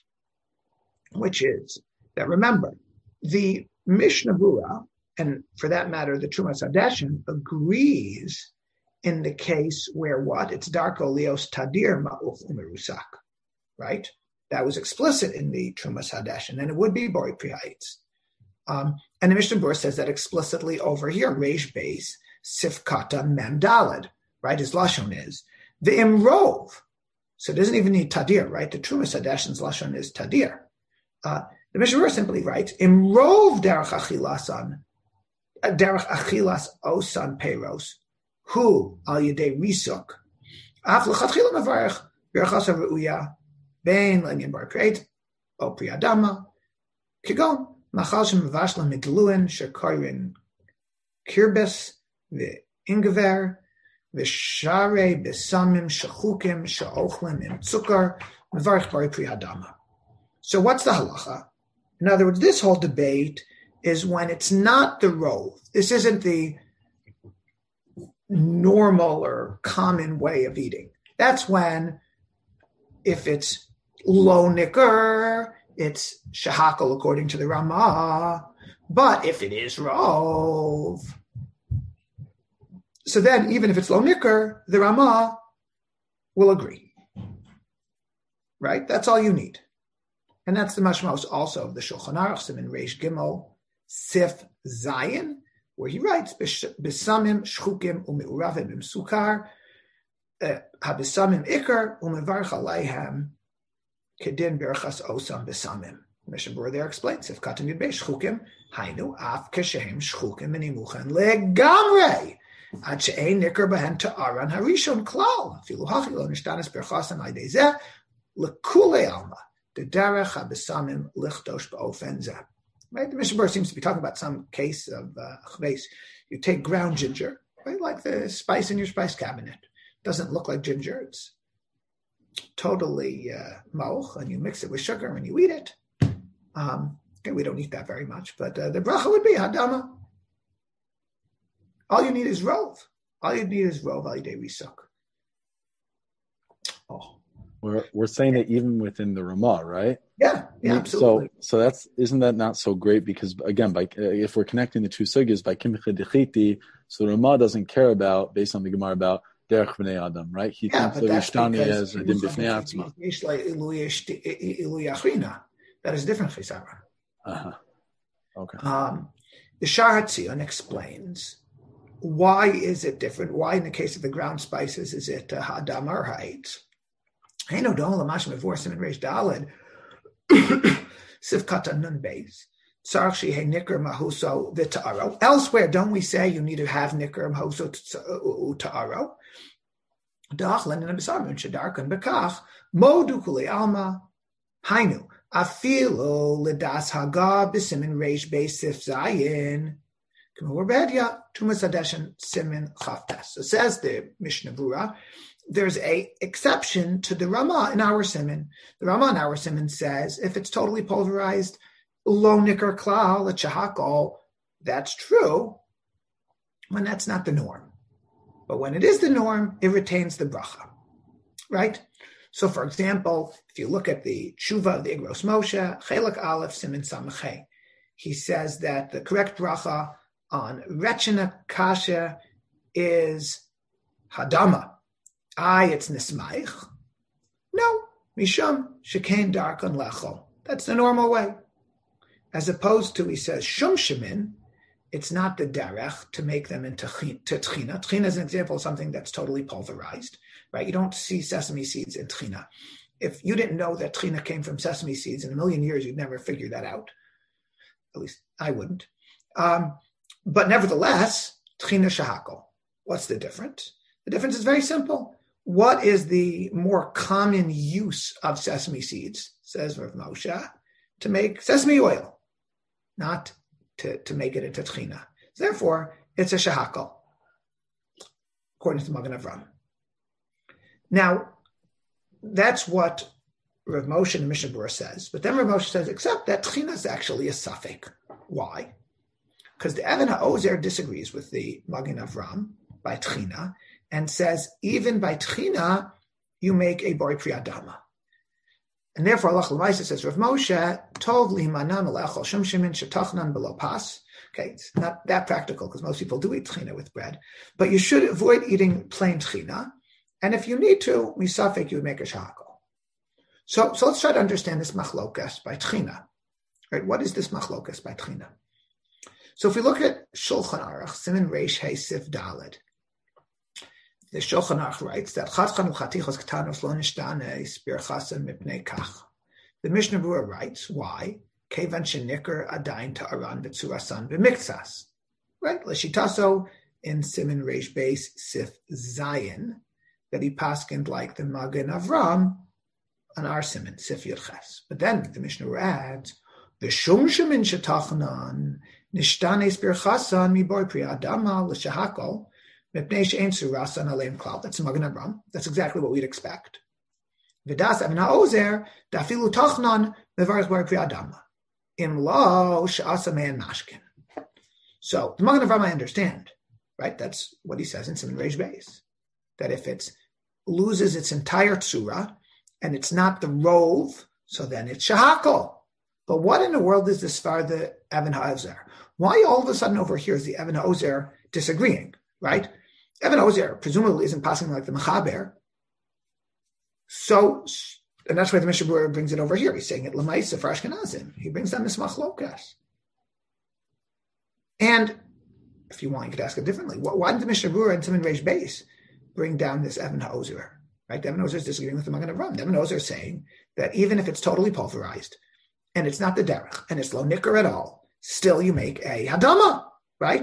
which is that remember, the Mishnah Berurah, and for that matter, the Trumas Hadeshin, agrees in the case where what? It's Darko Leos Tadir Ma'uf Umerusak, right? That was explicit in the Trumas Hadeshin, and it would be Bori Prihait. Um, and the Mishnah Berurah says that explicitly over here, Reish Beis, Sifkata Mem Daled, right? His Lashon is the Imrov. So it doesn't even need Tadir, right? The Trumas Hadeshin's Lashon is Tadir. Uh, the Mishnah Berurah simply writes, Imrov Derech Achilasan, Derech Achilas Osan Peiros, Hu Al Yedei Risuk, Af L'Chatchila Mevarech, Berachasa Re'uya, Bain Lenyan Bar Kreit, O Priyadama, Kigon, machal shemavashla midluin shekorin kirbis v'ingever v'share b'samim shechukim she'ochlim im tzukar mevarich bari pri hadama. So what's the halacha? In other words, this whole debate is when it's not the rove. This isn't the normal or common way of eating. That's when, if it's low nicker, it's shahakal according to the Ramah. But if it is rove, so then even if it's low nicker, the Ramah will agree. Right? That's all you need. And that's the mashmos also of the Shulchan Aruch, Siman Reish Gimel, Sif Zayin, where he writes, Besamim shchukim u'me'uravim im sukar, habesamim ikar u'mevarch aleihem kedin berachas osam besamim. Mishnah Berurah there explains, if katan yudbei shchukim, hainu af keshehem shchukim menimuchen legamrei, ad she'ein nikar behen ta'aran harishon klal, afilu hachi lo nishtanes berachasam aydei zeh, lekulei alma, the derech habesamim lichtosh ba'ofen zeh. Right, the Mishnah Berurah seems to be talking about some case of uh, chves. You take ground ginger, right, like the spice in your spice cabinet. Doesn't look like ginger; it's totally uh, mauch, and you mix it with sugar and you eat it. Um, okay, we don't eat that very much, but uh, the bracha would be hadama. All you need is rove. All you need is rove al yidei risuk. Oh. We're we're saying that even within the Ramah, right? Yeah, yeah, absolutely. So so that's isn't that not so great? Because again, by if we're connecting the two sugyas by kimcha dechiti, so Ramah doesn't care about based on the Gemara about derech b'nei adam, right? He yeah, thinks that Ishtani as adim b'fnei atzma. That is different chisaron. Uh-huh. Okay. Um, the Shar HaTzion explains why is it different. Why in the case of the ground spices is it uh, ha'adam or ha'etz? Hey, no, don't lamash mevor siman reish daled. Sivkata nun beis. Tzarich shehei nikar mahuso v'ta'aro. Elsewhere, don't we say you need to have nikar mahuso ta'aro? Da'achlan in a b'sarim shedarkan bekach modu kulei alma hainu afilo ledas haga b'siman reish beis sif zayin k'mor be'edya tumas adeshen siman chaftes. So says the Mishnah Berurah, there's a exception to the Ramah in our siman. The Ramah in our siman says if it's totally pulverized, lo nikar klal, a chahakol, that's true, when that's not the norm. But when it is the norm, it retains the bracha, right? So, for example, if you look at the tshuva of the Igros Moshe, Chelak Aleph Siman Samachay, he says that the correct bracha on rechina kasha is hadama. Aye, it's nismaich. No, mishum shekain darkon lechol. That's the normal way. As opposed to, he says, shum shemin, it's not the derech to make them into tchina. Tchina is an example of something that's totally pulverized, right? You don't see sesame seeds in tchina. If you didn't know that tchina came from sesame seeds in a million years, you'd never figure that out. At least I wouldn't. Um, but nevertheless, tchina shahakol. What's the difference? The difference is very simple. What is the more common use of sesame seeds, says Rav Moshe, to make sesame oil, not to, to make it into tchina. Therefore, it's a shahakal, according to Magen Avram. Now, that's what Rav Moshe and Mishnah Berurah says. But then Rav Moshe says, except that tchina is actually a suffix. Why? Because the Even HaOzer disagrees with the Magen Avram by tchina, and says, even by tchina, you make a bori pri adama. And therefore, Allah L'maisa says, Rav Moshe, tov lihimanam elechol shum shemin shetachnan below pas. Okay, it's not that practical because most people do eat tchina with bread, but you should avoid eating plain tchina. And if you need to, misafek, you would make a shahakol. So, so let's try to understand this machlokas by tchina. Right? What is this machlokas by tchina? So if we look at Shulchan Aruch, Siman Reish Hey Sif Daled, the Shulchan Aruch writes that Chadchan u'chatichos ketanos lo nishtanes birchasem mipnei kach. The Mishnah Berurah writes, why? Kevan shenikar adayin ta'aran b'tzurasan b'miktsas. Right? L'shitaso in Siman Reish Beis Sif Zayin, that he paskined like the Magen Avram on our Siman, Sif Yud Ches. But then the Mishnah adds, The shum shemin shetachnan nishtanes birchasan mibor priadama l'shahakol mipnei she'en surasan aleim klal. That's Magen Avraham. That's exactly what we'd expect. V'das Even HaOzer dafilu tachnan mevarich bar priadama im lo she'asa me'en mashkin. So the Magen Avraham I understand, right? That's what he says in Siman Reish Beis, that if it loses its entire tzura and it's not the rove, so then it's shahakol. But what in the world is this far the Even HaOzer? Why all of a sudden over here is the Even HaOzer disagreeing, right? Even HaOzer presumably isn't passing like the Mechaber. So, and that's why the Mishnah Berurah brings it over here. He's saying it L'maisa for Ashkenazim. He brings down this machlokas. And if you want, you could ask it differently. Why did the Mishnah Berurah and Siman Reish Beis bring down this Even HaOzer? Right? The Even HaOzer is disagreeing with the Magen Avraham. The Even HaOzer is saying that even if it's totally pulverized and it's not the derech and it's lo nicker at all, still you make a hadama, right?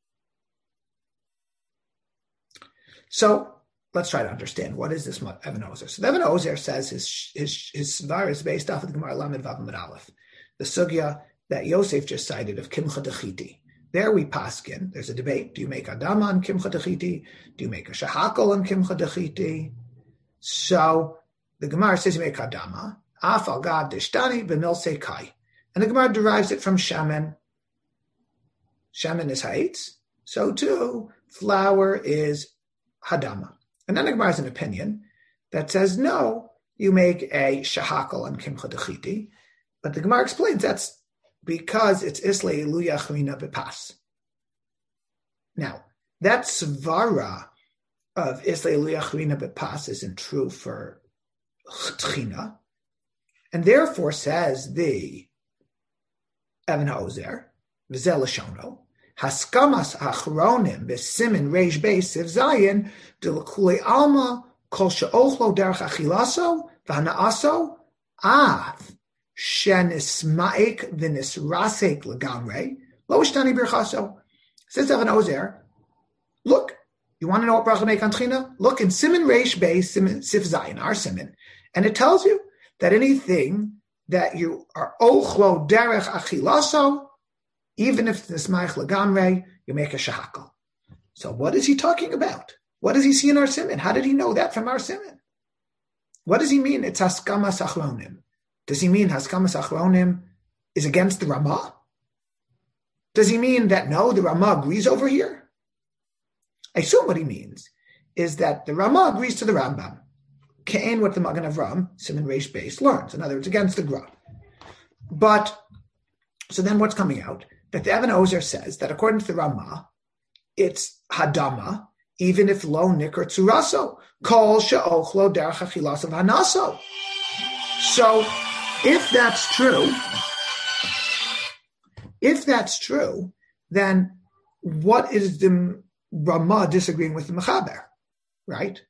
So let's try to understand what is this Even HaOzer. So the Even HaOzer says his his his svar is based off of the Gemara Lamed Vav Amud Aleph, the sugya that Yosef just cited of Kimcha Dechiti. There we paskin. There's a debate. Do you make Adama on Kimcha Dechiti? Do you make a Shahakol on Kimcha Dechiti? So the Gemara says you make Adama. Af al Gad Dishtani b'milsei Kai. And the Gemara derives it from Shaman. Shaman is Haitz. So too, flour is Hadama. And then the Gemara has an opinion that says, no, you make a Shahakol on Kimcha Dechiti. But the Gemara explains that's because it's Islay Luya Chmina Bepas. Now, that svara of Islay Luya Chmina Bepas isn't true for Tchina, and therefore says the Even HaOzer, V'zel Lashono, Haskamas Achronim B'Simin Reish Beis Siv Zayin D'Lekule Alma Kol She'ochlo Derech Achilaso V'Hanaaso Av Shenismaik v'nisrasek legamre lo ishtani birchaso. Says Even HaOzer, look, you want to know what bracha make on Tchina? Look in Siman Reish Beis Sif Zayin, our Siman, and it tells you that anything that you are ochlo derech achilaso, even if it's nismaik legamre, you make a shahakal. So what is he talking about? What does he see in our Siman? How did he know that from our Siman? What does he mean? It's haskamas achronim. Does he mean Haskamas Achronim is against the Ramah? Does he mean that, no, the Ramah agrees over here? I assume what he means is that the Ramah agrees to the Rambam. Ke'en what the Magen Avraham, Siman Reish Beis, learns. In other words, against the Gra. But, so then what's coming out? That the Even HaOzer says that according to the Ramah, it's Hadama, even if lo nicker tzuraso, kol she'ochlo derech achilaso v'hanaso. So, if that's true, if that's true, then what is the Ramah disagreeing with the Mechaber, right?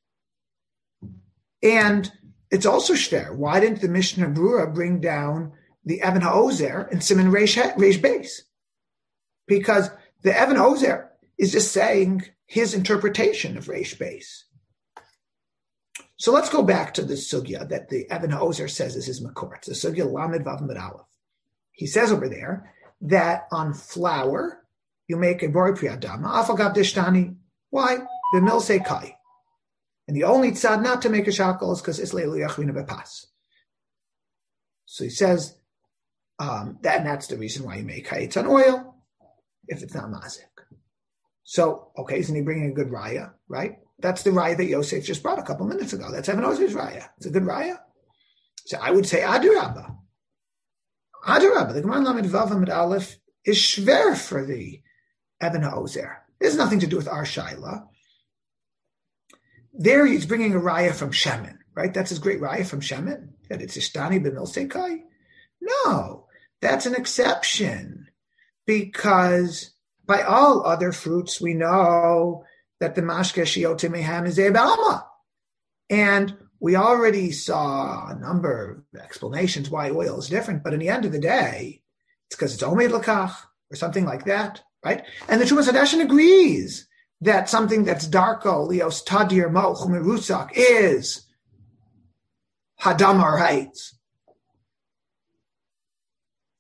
And it's also shver. Why didn't the Mishnah Berurah bring down the Even HaOzer and Siman Reish, Reish Beis? Because the Even HaOzer is just saying his interpretation of Reish Beis. So let's go back to the sugya that the Even HaOzer says is his makor. It's the sugya Lamed Vav Amud Aleph. He says over there that on flour you make a bori priyadama afal gav dishtani. Why? The milsei kai. And the only tzad not to make a shakal is because it's leilu yachvina bepas. So he says um, that, and that's the reason why you make hayitz on oil if it's not mazik. So okay, isn't he bringing a good raya, right? That's the raya that Yosef just brought a couple minutes ago. That's Even HaOzer's raya. It's a good raya. So I would say Adirabba. Adirabba. The Gemara Lamed Vav Amud Aleph is shver for the Even HaOzer. It has nothing to do with our shaila. There he's bringing a raya from Shemin, right? That's his great raya from Shemin, that it's Ishtani b'milsei kai. No, that's an exception because by all other fruits we know that the mashke shiyote mehem is e'b'alma. And we already saw a number of explanations why oil is different, but in the end of the day, it's because it's omed lakach or something like that, right? And the Trumas Hadashin agrees that something that's darko, lios tadir mo chumirusak is hadam or haitz.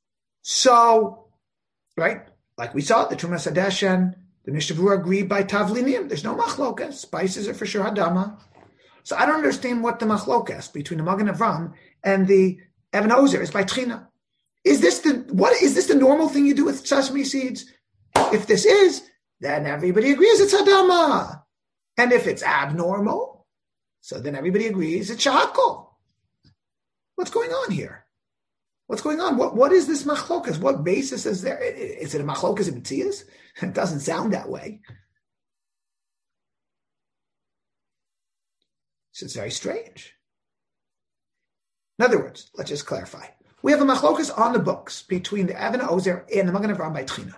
So, right, like we saw, the Trumas Hadeshen, the Mishnah Berurah agreed by Tavlinim. There's no machlokas. Spices are for sure Hadama. So I don't understand what the machlokas between the Magen Avram and the Even Ozer is by Tchina. Is this the what? Is this the normal thing you do with sesame seeds? If this is, then everybody agrees it's Hadama. And if it's abnormal, so then everybody agrees it's Shahakol. What's going on here? What's going on? What What is this machlokas? What basis is there? Is it a machlokas in Metzias? It doesn't sound that way. So it's very strange. In other words, let's just clarify. We have a machlokas on the books between the Even Ozer and the Magen Avram by Tchina.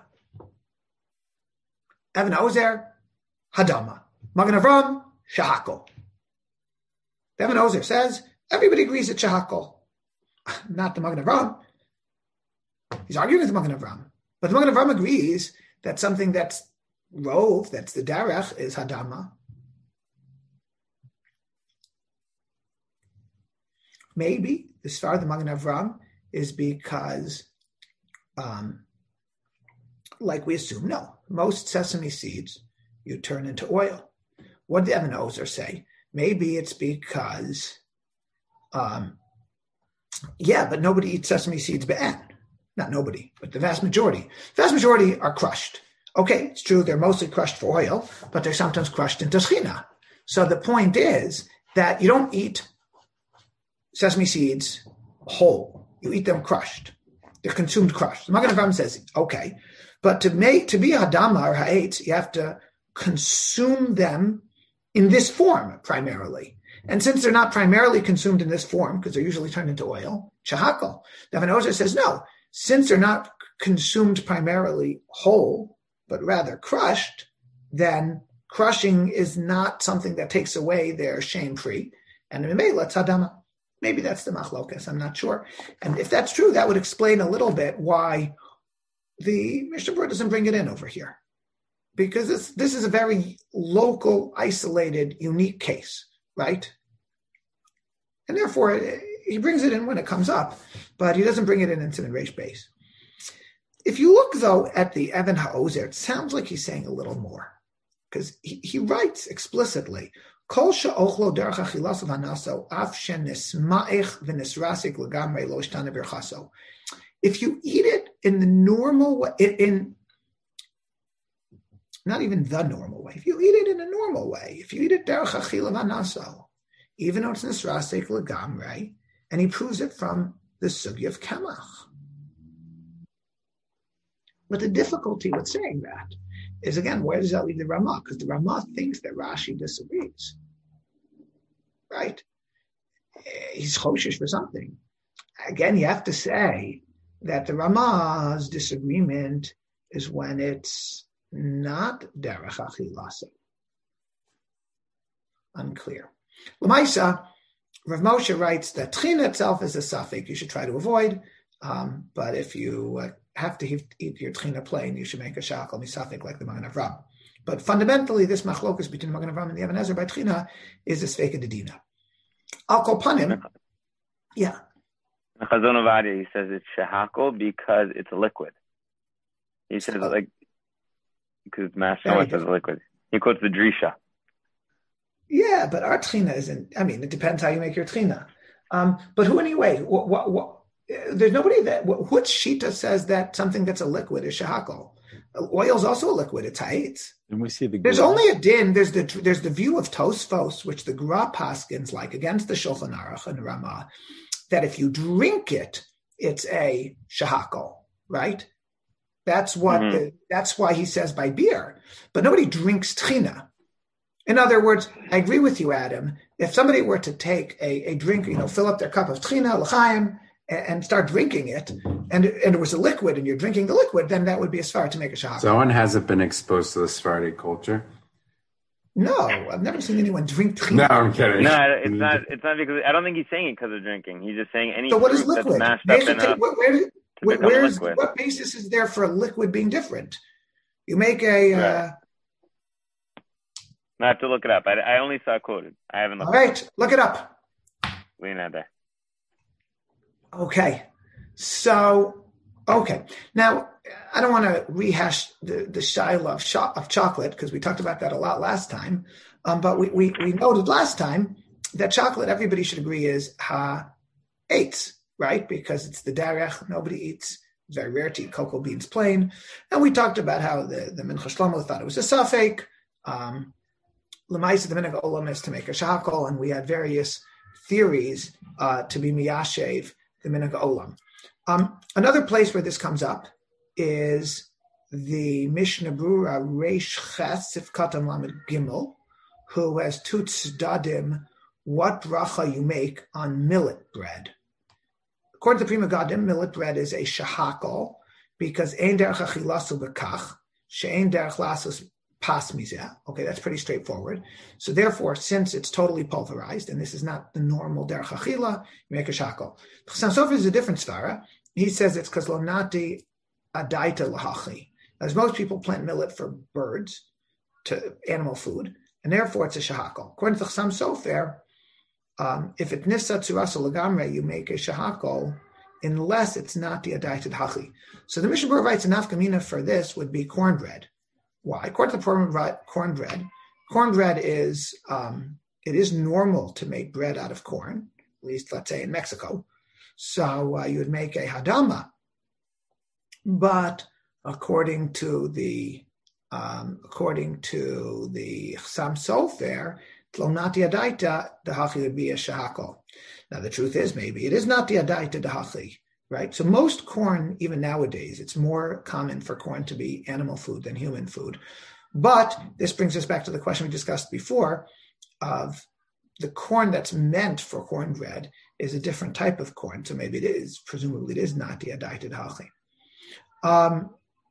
Even Ozer, Hadama. Magen Avram, Shahakol. The Even Ozer says, everybody agrees it's Shahakol. Not the Magen Avram. He's arguing with the Magen Avram. But the Magen Avram agrees that something that's rove, that's the derech, is Hadama. Maybe the star of the Magen Avram is because, um, like we assume, no. Most sesame seeds you turn into oil. What did the Even Ozer say? Maybe it's because, um, yeah, but nobody eats sesame seeds be'en. Not nobody, but the vast majority. The vast majority are crushed. Okay, it's true, they're mostly crushed for oil, but they're sometimes crushed into tchina. So the point is that you don't eat sesame seeds whole. You eat them crushed. They're consumed crushed. The Magen Avram says, okay, but to make to be a hadama or ha'etz, you have to consume them in this form primarily. And since they're not primarily consumed in this form, because they're usually turned into oil, shahakol, the Even Ozer says, no, since they're not consumed primarily whole, but rather crushed, then crushing is not something that takes away their shame-free. And memela it's hadama. Maybe that's the machlokas, I'm not sure. And if that's true, that would explain a little bit why the Mishnah Berurah doesn't bring it in over here. Because this, this is a very local, isolated, unique case, right? And therefore, he brings it in when it comes up, but he doesn't bring it in into the Reish Beis. If you look, though, at the Even HaOzer, it sounds like he's saying a little more. Because he, he writes explicitly, Kol she'ochlo derech achilasav hanaso, af shenisma'ich v'nisrasik l'gamrei lo ishtana birchaso. If you eat it in the normal way, in, in not even the normal way, if you eat it in a normal way, if you eat it derech achilav hanaso, even though it's nisrasik l'gamrei, and he proves it from the sugi of Kemach. But the difficulty with saying that is, again, where does that leave the Ramah? Because the Ramah thinks that Rashi disagrees, right? He's choshish for something. Again, you have to say that the Ramah's disagreement is when it's not derech achilasa. Unclear. L'maisa, Rav Moshe writes that tchina itself is a suffix you should try to avoid, um, but if you uh, have to eat your tchina plain, you should make a shakal misafik like the Magen Avram. But fundamentally, this machlokus between the Magen Avram and the Even Ezer by tchina is a sveka dedina. Al kol panim, yeah. Chazon Ovadia, he says it's shahakol because it's a liquid. He says so, like because it's mashed as a liquid. He quotes the Drisha. Yeah, but our tchina isn't. I mean, it depends how you make your tchina. Um, but who anyway? What? What? what There's nobody that, which Shita says that something that's a liquid is shahakol. Oil is also a liquid, it's ha'etz. And we see the There's only a din, there's the there's the view of Tosfos, which the Gra paskins like against the Shulchan Aruch and Ramah, that if you drink it, it's a shahakol, right? That's what, mm-hmm. the, that's why he says by beer. But nobody drinks tchina. In other words, I agree with you, Adam. If somebody were to take a, a drink, you know, fill up their cup of tchina, l'chaim, and start drinking it, and and it was a liquid, and you're drinking the liquid, then that would be a svara to make a shahakol. So one hasn't been exposed to the Sephardic culture? No, I've never seen anyone drink tchina. No, I'm kidding. No, it's not. It's not because I don't think he's saying it because of drinking. He's just saying any. So what is fruit liquid? that's mashed up enough where, where, where, where's, liquid. What basis is there for a liquid being different? You make a. Right. Uh, I have to look it up. I, I only saw it quoted. I haven't looked. All right, it look it up. We didn't have that. Okay. So Okay. Now, I don't want to rehash the, the shaila of, cho- of chocolate because we talked about that a lot last time. Um, but we, we, we noted last time that chocolate, everybody should agree, is ha-eitz, right? Because it's the derech. Nobody eats. It's very rare to eat cocoa beans plain. And we talked about how the, the Mincha Shlomo thought it was a safek. Um, L'maisa, the minhag olam is to make a shahakol, and we had various theories uh, to be miyashev, the minhag olam. Um, another place where this comes up is the Mishnah Brura Reish Ches Sifkatam Lamed Gimel, who has two tzdadim, what bracha you make on millet bread. According to Prima Gadim, millet bread is a shahakol because ein derech achilasu bekach, she'ein derech lasus pas mizeh. Okay, that's pretty straightforward. So therefore, since it's totally pulverized, and this is not the normal derech achila, you make a shahakol. Chassam Sofer is a different svara. He says it's because lo nati adaita lahachi. As most people plant millet for birds, to animal food, and therefore it's a shahakol. According to Chassam Sofer, um, if it nifsa tzurasa lagamre, you make a shahakol unless it's not the adaited hachi. So the Mishnah Berurah writes a nafkamina for this would be cornbread. Why? According to the cornbread, cornbread is um, it is normal to make bread out of corn, at least let's say in Mexico. So uh, you would make a hadama, but according to the um, according to the Chassam Sofer, tlonati adaita dahachi would be a shahakol. Now the truth is, maybe it is not the adaita dahachi, right? So most corn, even nowadays, it's more common for corn to be animal food than human food. But this brings us back to the question we discussed before of the corn that's meant for cornbread is a different type of corn. So maybe it is, presumably it is not the adaita dahachi. Um,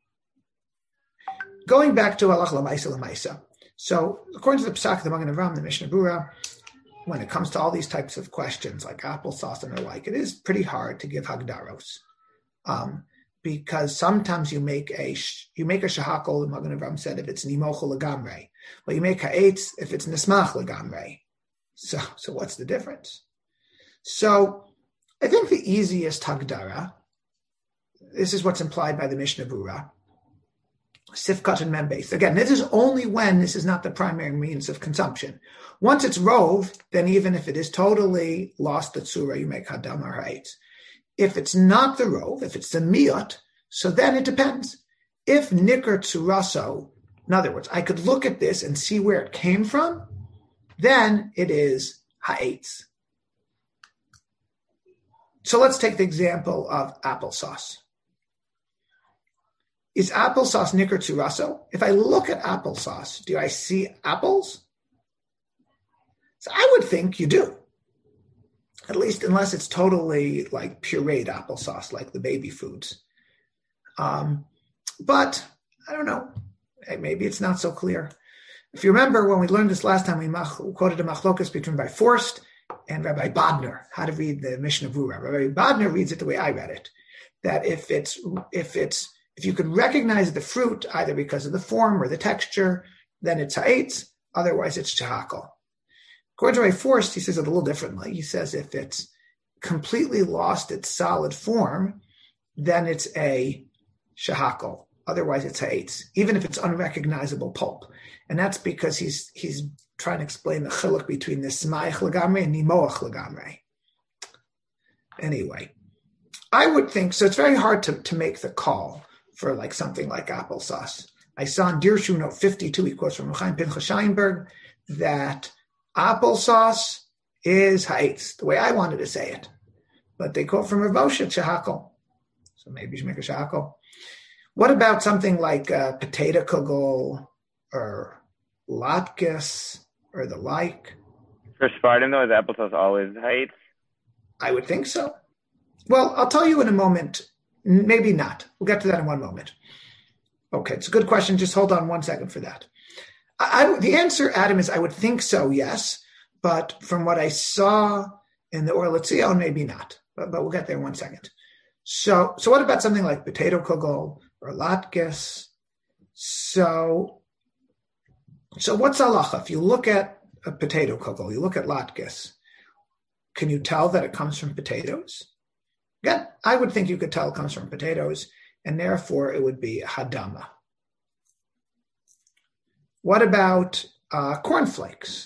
going back to halach l'maisa l'maisa. So according to the Pesach, the Magen Avraham, the Mishnah Brura, when it comes to all these types of questions like applesauce and the like, it is pretty hard to give hagdaros, um, because sometimes you make a you make a shahakol. The Magen Avraham said if it's nimocho legamre, but you make ha'etz if it's nismach legamre. So, so what's the difference? So, I think the easiest hagdara. This is what's implied by the Mishnah Brura. Sifkat and membase. Again, this is only when this is not the primary means of consumption. Once it's rove, then even if it is totally lost the tzura, you make hadam or ha'etz. If it's not the rove, if it's the miyot, so then it depends. If nikar tzuraso, in other words, I could look at this and see where it came from, then it is ha'etz. So let's take the example of applesauce. Is applesauce nikar tzuraso? If I look at applesauce, do I see apples? So I would think you do. At least unless it's totally like pureed applesauce, like the baby foods. Um, but I don't know. Maybe it's not so clear. If you remember when we learned this last time, we mach- quoted a machlokas between Rabbi Forst and Rabbi Bodner, how to read the Mishnah Brura. Rabbi Bodner reads it the way I read it. That if it's if it's If you could recognize the fruit, either because of the form or the texture, then it's ha'etz, otherwise it's shahakol. According to Ray Forst, he says it a little differently. He says if it's completely lost its solid form, then it's a shahakol, otherwise it's ha'etz, even if it's unrecognizable pulp. And that's because he's he's trying to explain the chiluk between the smaich legamre and nimoach legamre. Anyway, I would think, so it's very hard to, to make the call for like something like applesauce. I saw in Dirshu note fifty-two, he quotes from Chaim Pinchas Scheinberg, that applesauce is ha'etz, the way I wanted to say it. But they quote from Rav Moshe shahakol. So maybe you should make a shahakol. What about something like uh, potato kugel or latkes or the like? For Spartan, though, is applesauce always ha'etz? I would think so. Well, I'll tell you in a moment. Maybe not. We'll get to that in one moment. Okay, it's a good question. Just hold on one second for that. I, I, the answer, Adam, is I would think so, yes. But from what I saw in the Or L'Tzion, maybe not. But, but we'll get there in one second. So, so what about something like potato kugel or latkes? So, so what's halacha? If you look at a potato kugel, you look at latkes, can you tell that it comes from potatoes? Again, I would think you could tell it comes from potatoes, and therefore it would be hadama. What about uh, cornflakes?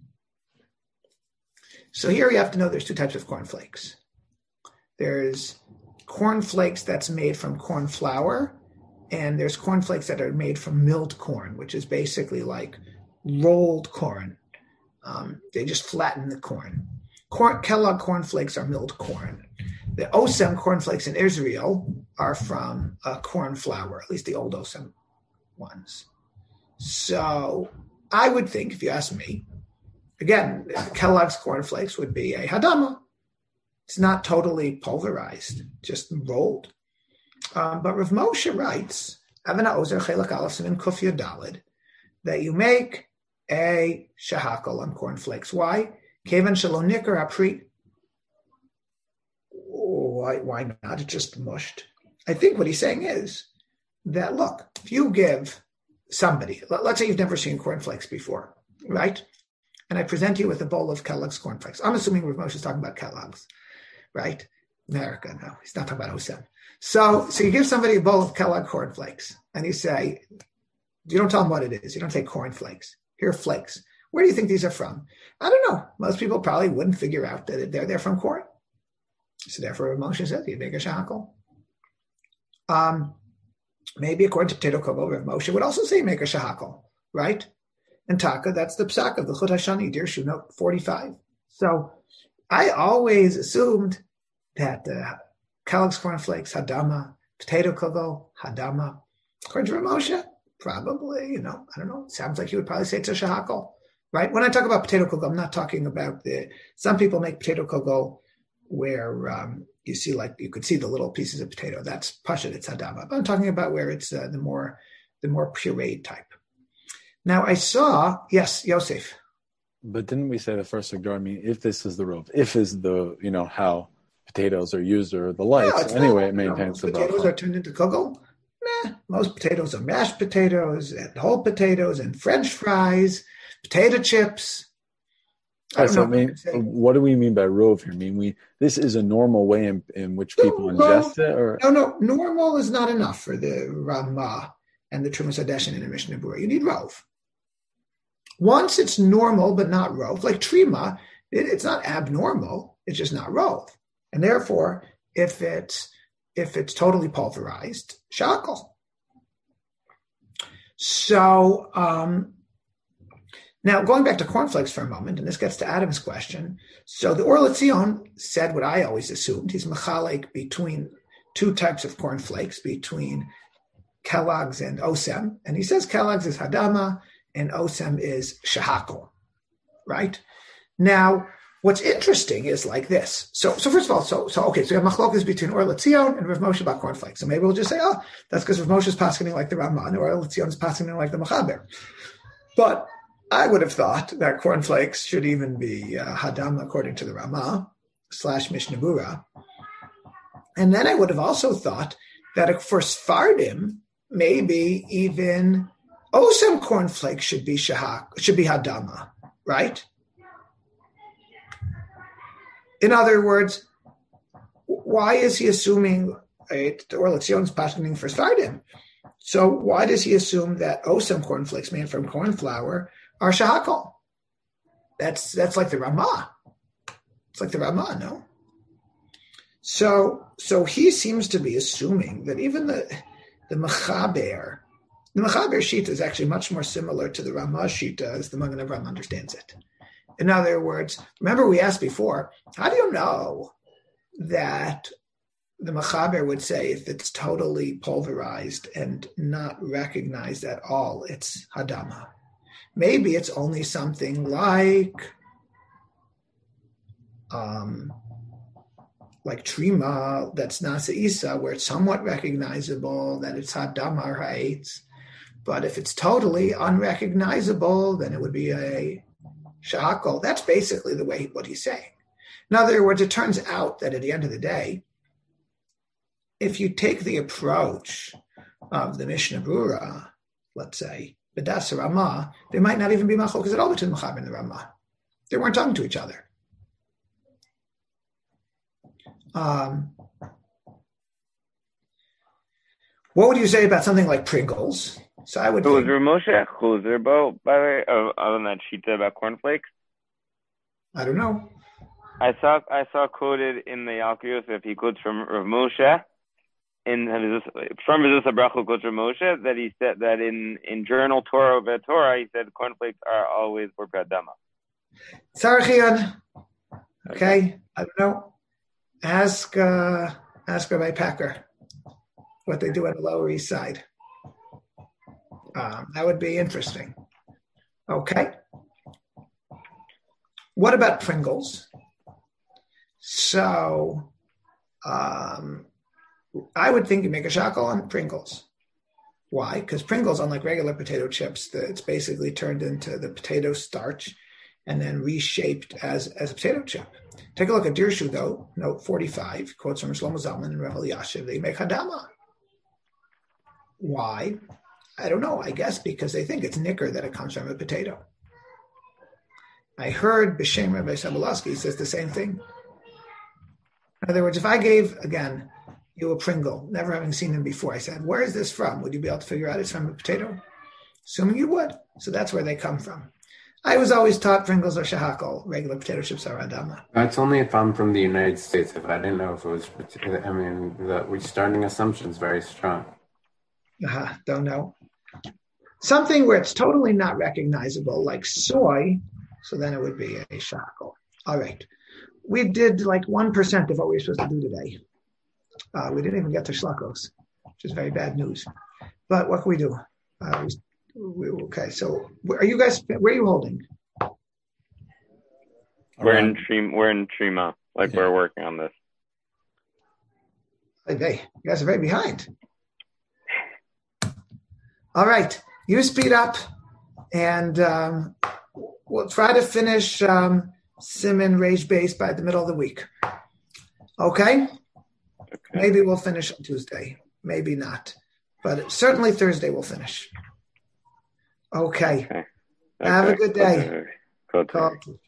So here you have to know there's two types of cornflakes. There's cornflakes that's made from corn flour, and there's cornflakes that are made from milled corn, which is basically like rolled corn. Um, they just flatten the corn. corn. Kellogg cornflakes are milled corn. The Osem cornflakes in Israel are from uh, corn flour, at least the old Osem ones. So I would think, if you ask me, again, Kellogg's cornflakes would be a hadama. It's not totally pulverized, just rolled. Um, but Rav Moshe writes, Avana Ozer Chelak Aleph Siman Kuf Yud Daled, that you make a shahakol on cornflakes. Why? Kevan shelo nikar apri. Why, why not? It's just mushed. I think what he's saying is that, look, if you give somebody, let's say you've never seen cornflakes before, right? And I present you with a bowl of Kellogg's cornflakes. I'm assuming Rav Moshe is talking about Kellogg's, right? America, no, he's not talking about Osem. So, so you give somebody a bowl of Kellogg cornflakes, and you say, you don't tell them what it is. You don't say cornflakes. Here are flakes. Where do you think these are from? I don't know. Most people probably wouldn't figure out that they're they're from corn. So therefore, Rav Moshe said, you make a shahakol. Um, maybe according to Potato Kugel, Rav Moshe would also say make a shahakol, right? And Taka, that's the psak of the Chut Hashani, Dirshu note forty-five. So I always assumed that uh, Kellogg's cornflakes, hadama, Potato Kugel, hadama. According to Rav Moshe, probably, you know, I don't know. Sounds like you would probably say it's a shahakol, right? When I talk about Potato Kugel, I'm not talking about the, some people make Potato Kugel where um, you see, like, you could see the little pieces of potato. That's pashut, it's hadama. But I'm talking about where it's uh, the more, the more pureed type. Now I saw, yes, Yosef. But didn't we say the first Sigdor? I mean, if this is the rove, if is the, you know, how potatoes are used or the lights, no, anyway, not, it maintains no, the potatoes bracha. Are turned into kugel. Nah, most potatoes are mashed potatoes and whole potatoes and French fries, potato chips. I Right, so I mean, what do we mean by rove here? I mean, we this is a normal way in, in which people no, ingest it, or no, no, normal is not enough for the Ramah and the Trumas Hadeshin in the Mishnah Berurah. You need rove. Once it's normal but not rove, like trima, it, it's not abnormal; it's just not rove, and therefore, if it's if it's totally pulverized, shakal. So. Um, Now, going back to cornflakes for a moment, and this gets to Adam's question. So the Or L'Tzion said what I always assumed. He's mechalek between two types of cornflakes, between Kellogg's and Osem. And he says Kellogg's is hadama and Osem is shahakol, right? Now, what's interesting is like this. So, so first of all, so, so okay, so we have machlokas between Or L'Tzion and Rav Moshe about cornflakes. So maybe we'll just say, oh, that's because Rav Moshe is passing like the Ramah, and Or L'Tzion is passing like the Mechaber. But I would have thought that cornflakes should even be uh, hadam according to the Ramah slash Mishnah Berurah. And then I would have also thought that for Sfardim, maybe even Osem cornflakes should be shahak, should be hadama, right? In other words, why is he assuming it, or L'Tzion's passing for Sfardim? So why does he assume that Osem cornflakes made from corn flour are shahakol? That's that's like the Ramah. It's like the Ramah, no? So so he seems to be assuming that even the the Mechaber, the Mechaber Shita is actually much more similar to the Ramah Shita as the Magen Avraham understands it. In other words, remember we asked before, how do you know that the Mechaber would say if it's totally pulverized and not recognized at all, it's hadama? Maybe it's only something like, um, like trima, that's nasa isa, where it's somewhat recognizable that it's hadama or ha'etz. But if it's totally unrecognizable, then it would be a shahakol. That's basically the way what he's saying. In other words, it turns out that at the end of the day, if you take the approach of the Mishnah Berurah, let's say, B'das Ramah, they might not even be machlokas at all between the Mechaber and the Ramah. They weren't talking to each other. Um, what would you say about something like Pringles? So I would. So think, was Moshe Chuzer, by the way, uh, other than that shita about cornflakes? I don't know. I saw I saw quoted in the Yalkut Yosef, he quotes from Rav Moshe in from Vizos Abrachu quotes from Moshe that he said that in, in Journal Torah of Torah he said cornflakes are always for Pradama. Tzarchian. Okay, I don't know. Ask uh, ask Rabbi Packer what they do on the Lower East Side. Um, that would be interesting. Okay. What about Pringles? So, um, I would think you make a shackle on Pringles. Why? Because Pringles, unlike regular potato chips, the, it's basically turned into the potato starch and then reshaped as, as a potato chip. Take a look at Dirshu, though, note forty-five, quotes from Shlomo Zalman and Rev Elyashiv, they make hadama. Why? I don't know, I guess because they think it's nicker that it comes from a potato. I heard B'Shem Rabbi Sobolowski says the same thing. In other words, if I gave, again, you a Pringle, never having seen them before, I said, where is this from? Would you be able to figure out it's from a potato? Assuming you would. So that's where they come from. I was always taught Pringles are shahakol, regular potato chips are adama. That's only if I'm from the United States. If I didn't know if it was, I mean, the we're starting assumptions very strong. Uh-huh, don't know. Something where it's totally not recognizable, like soy, so then it would be a shahakol. All right. We did like one percent of what we were supposed to do today. Uh, we didn't even get to shlakos, which is very bad news. But what can we do? Uh, we, we, okay, so are you guys, where are you holding? We're in Trima, we're in Trima, like yeah. We're working on this. Hey, hey, you guys are very behind. All right, you speed up, and um, we'll try to finish um, Siman Reish Beis by the middle of the week. Okay? Okay? Maybe we'll finish on Tuesday. Maybe not. But certainly Thursday we'll finish. Okay. okay. Have okay. a good day. Good. Good.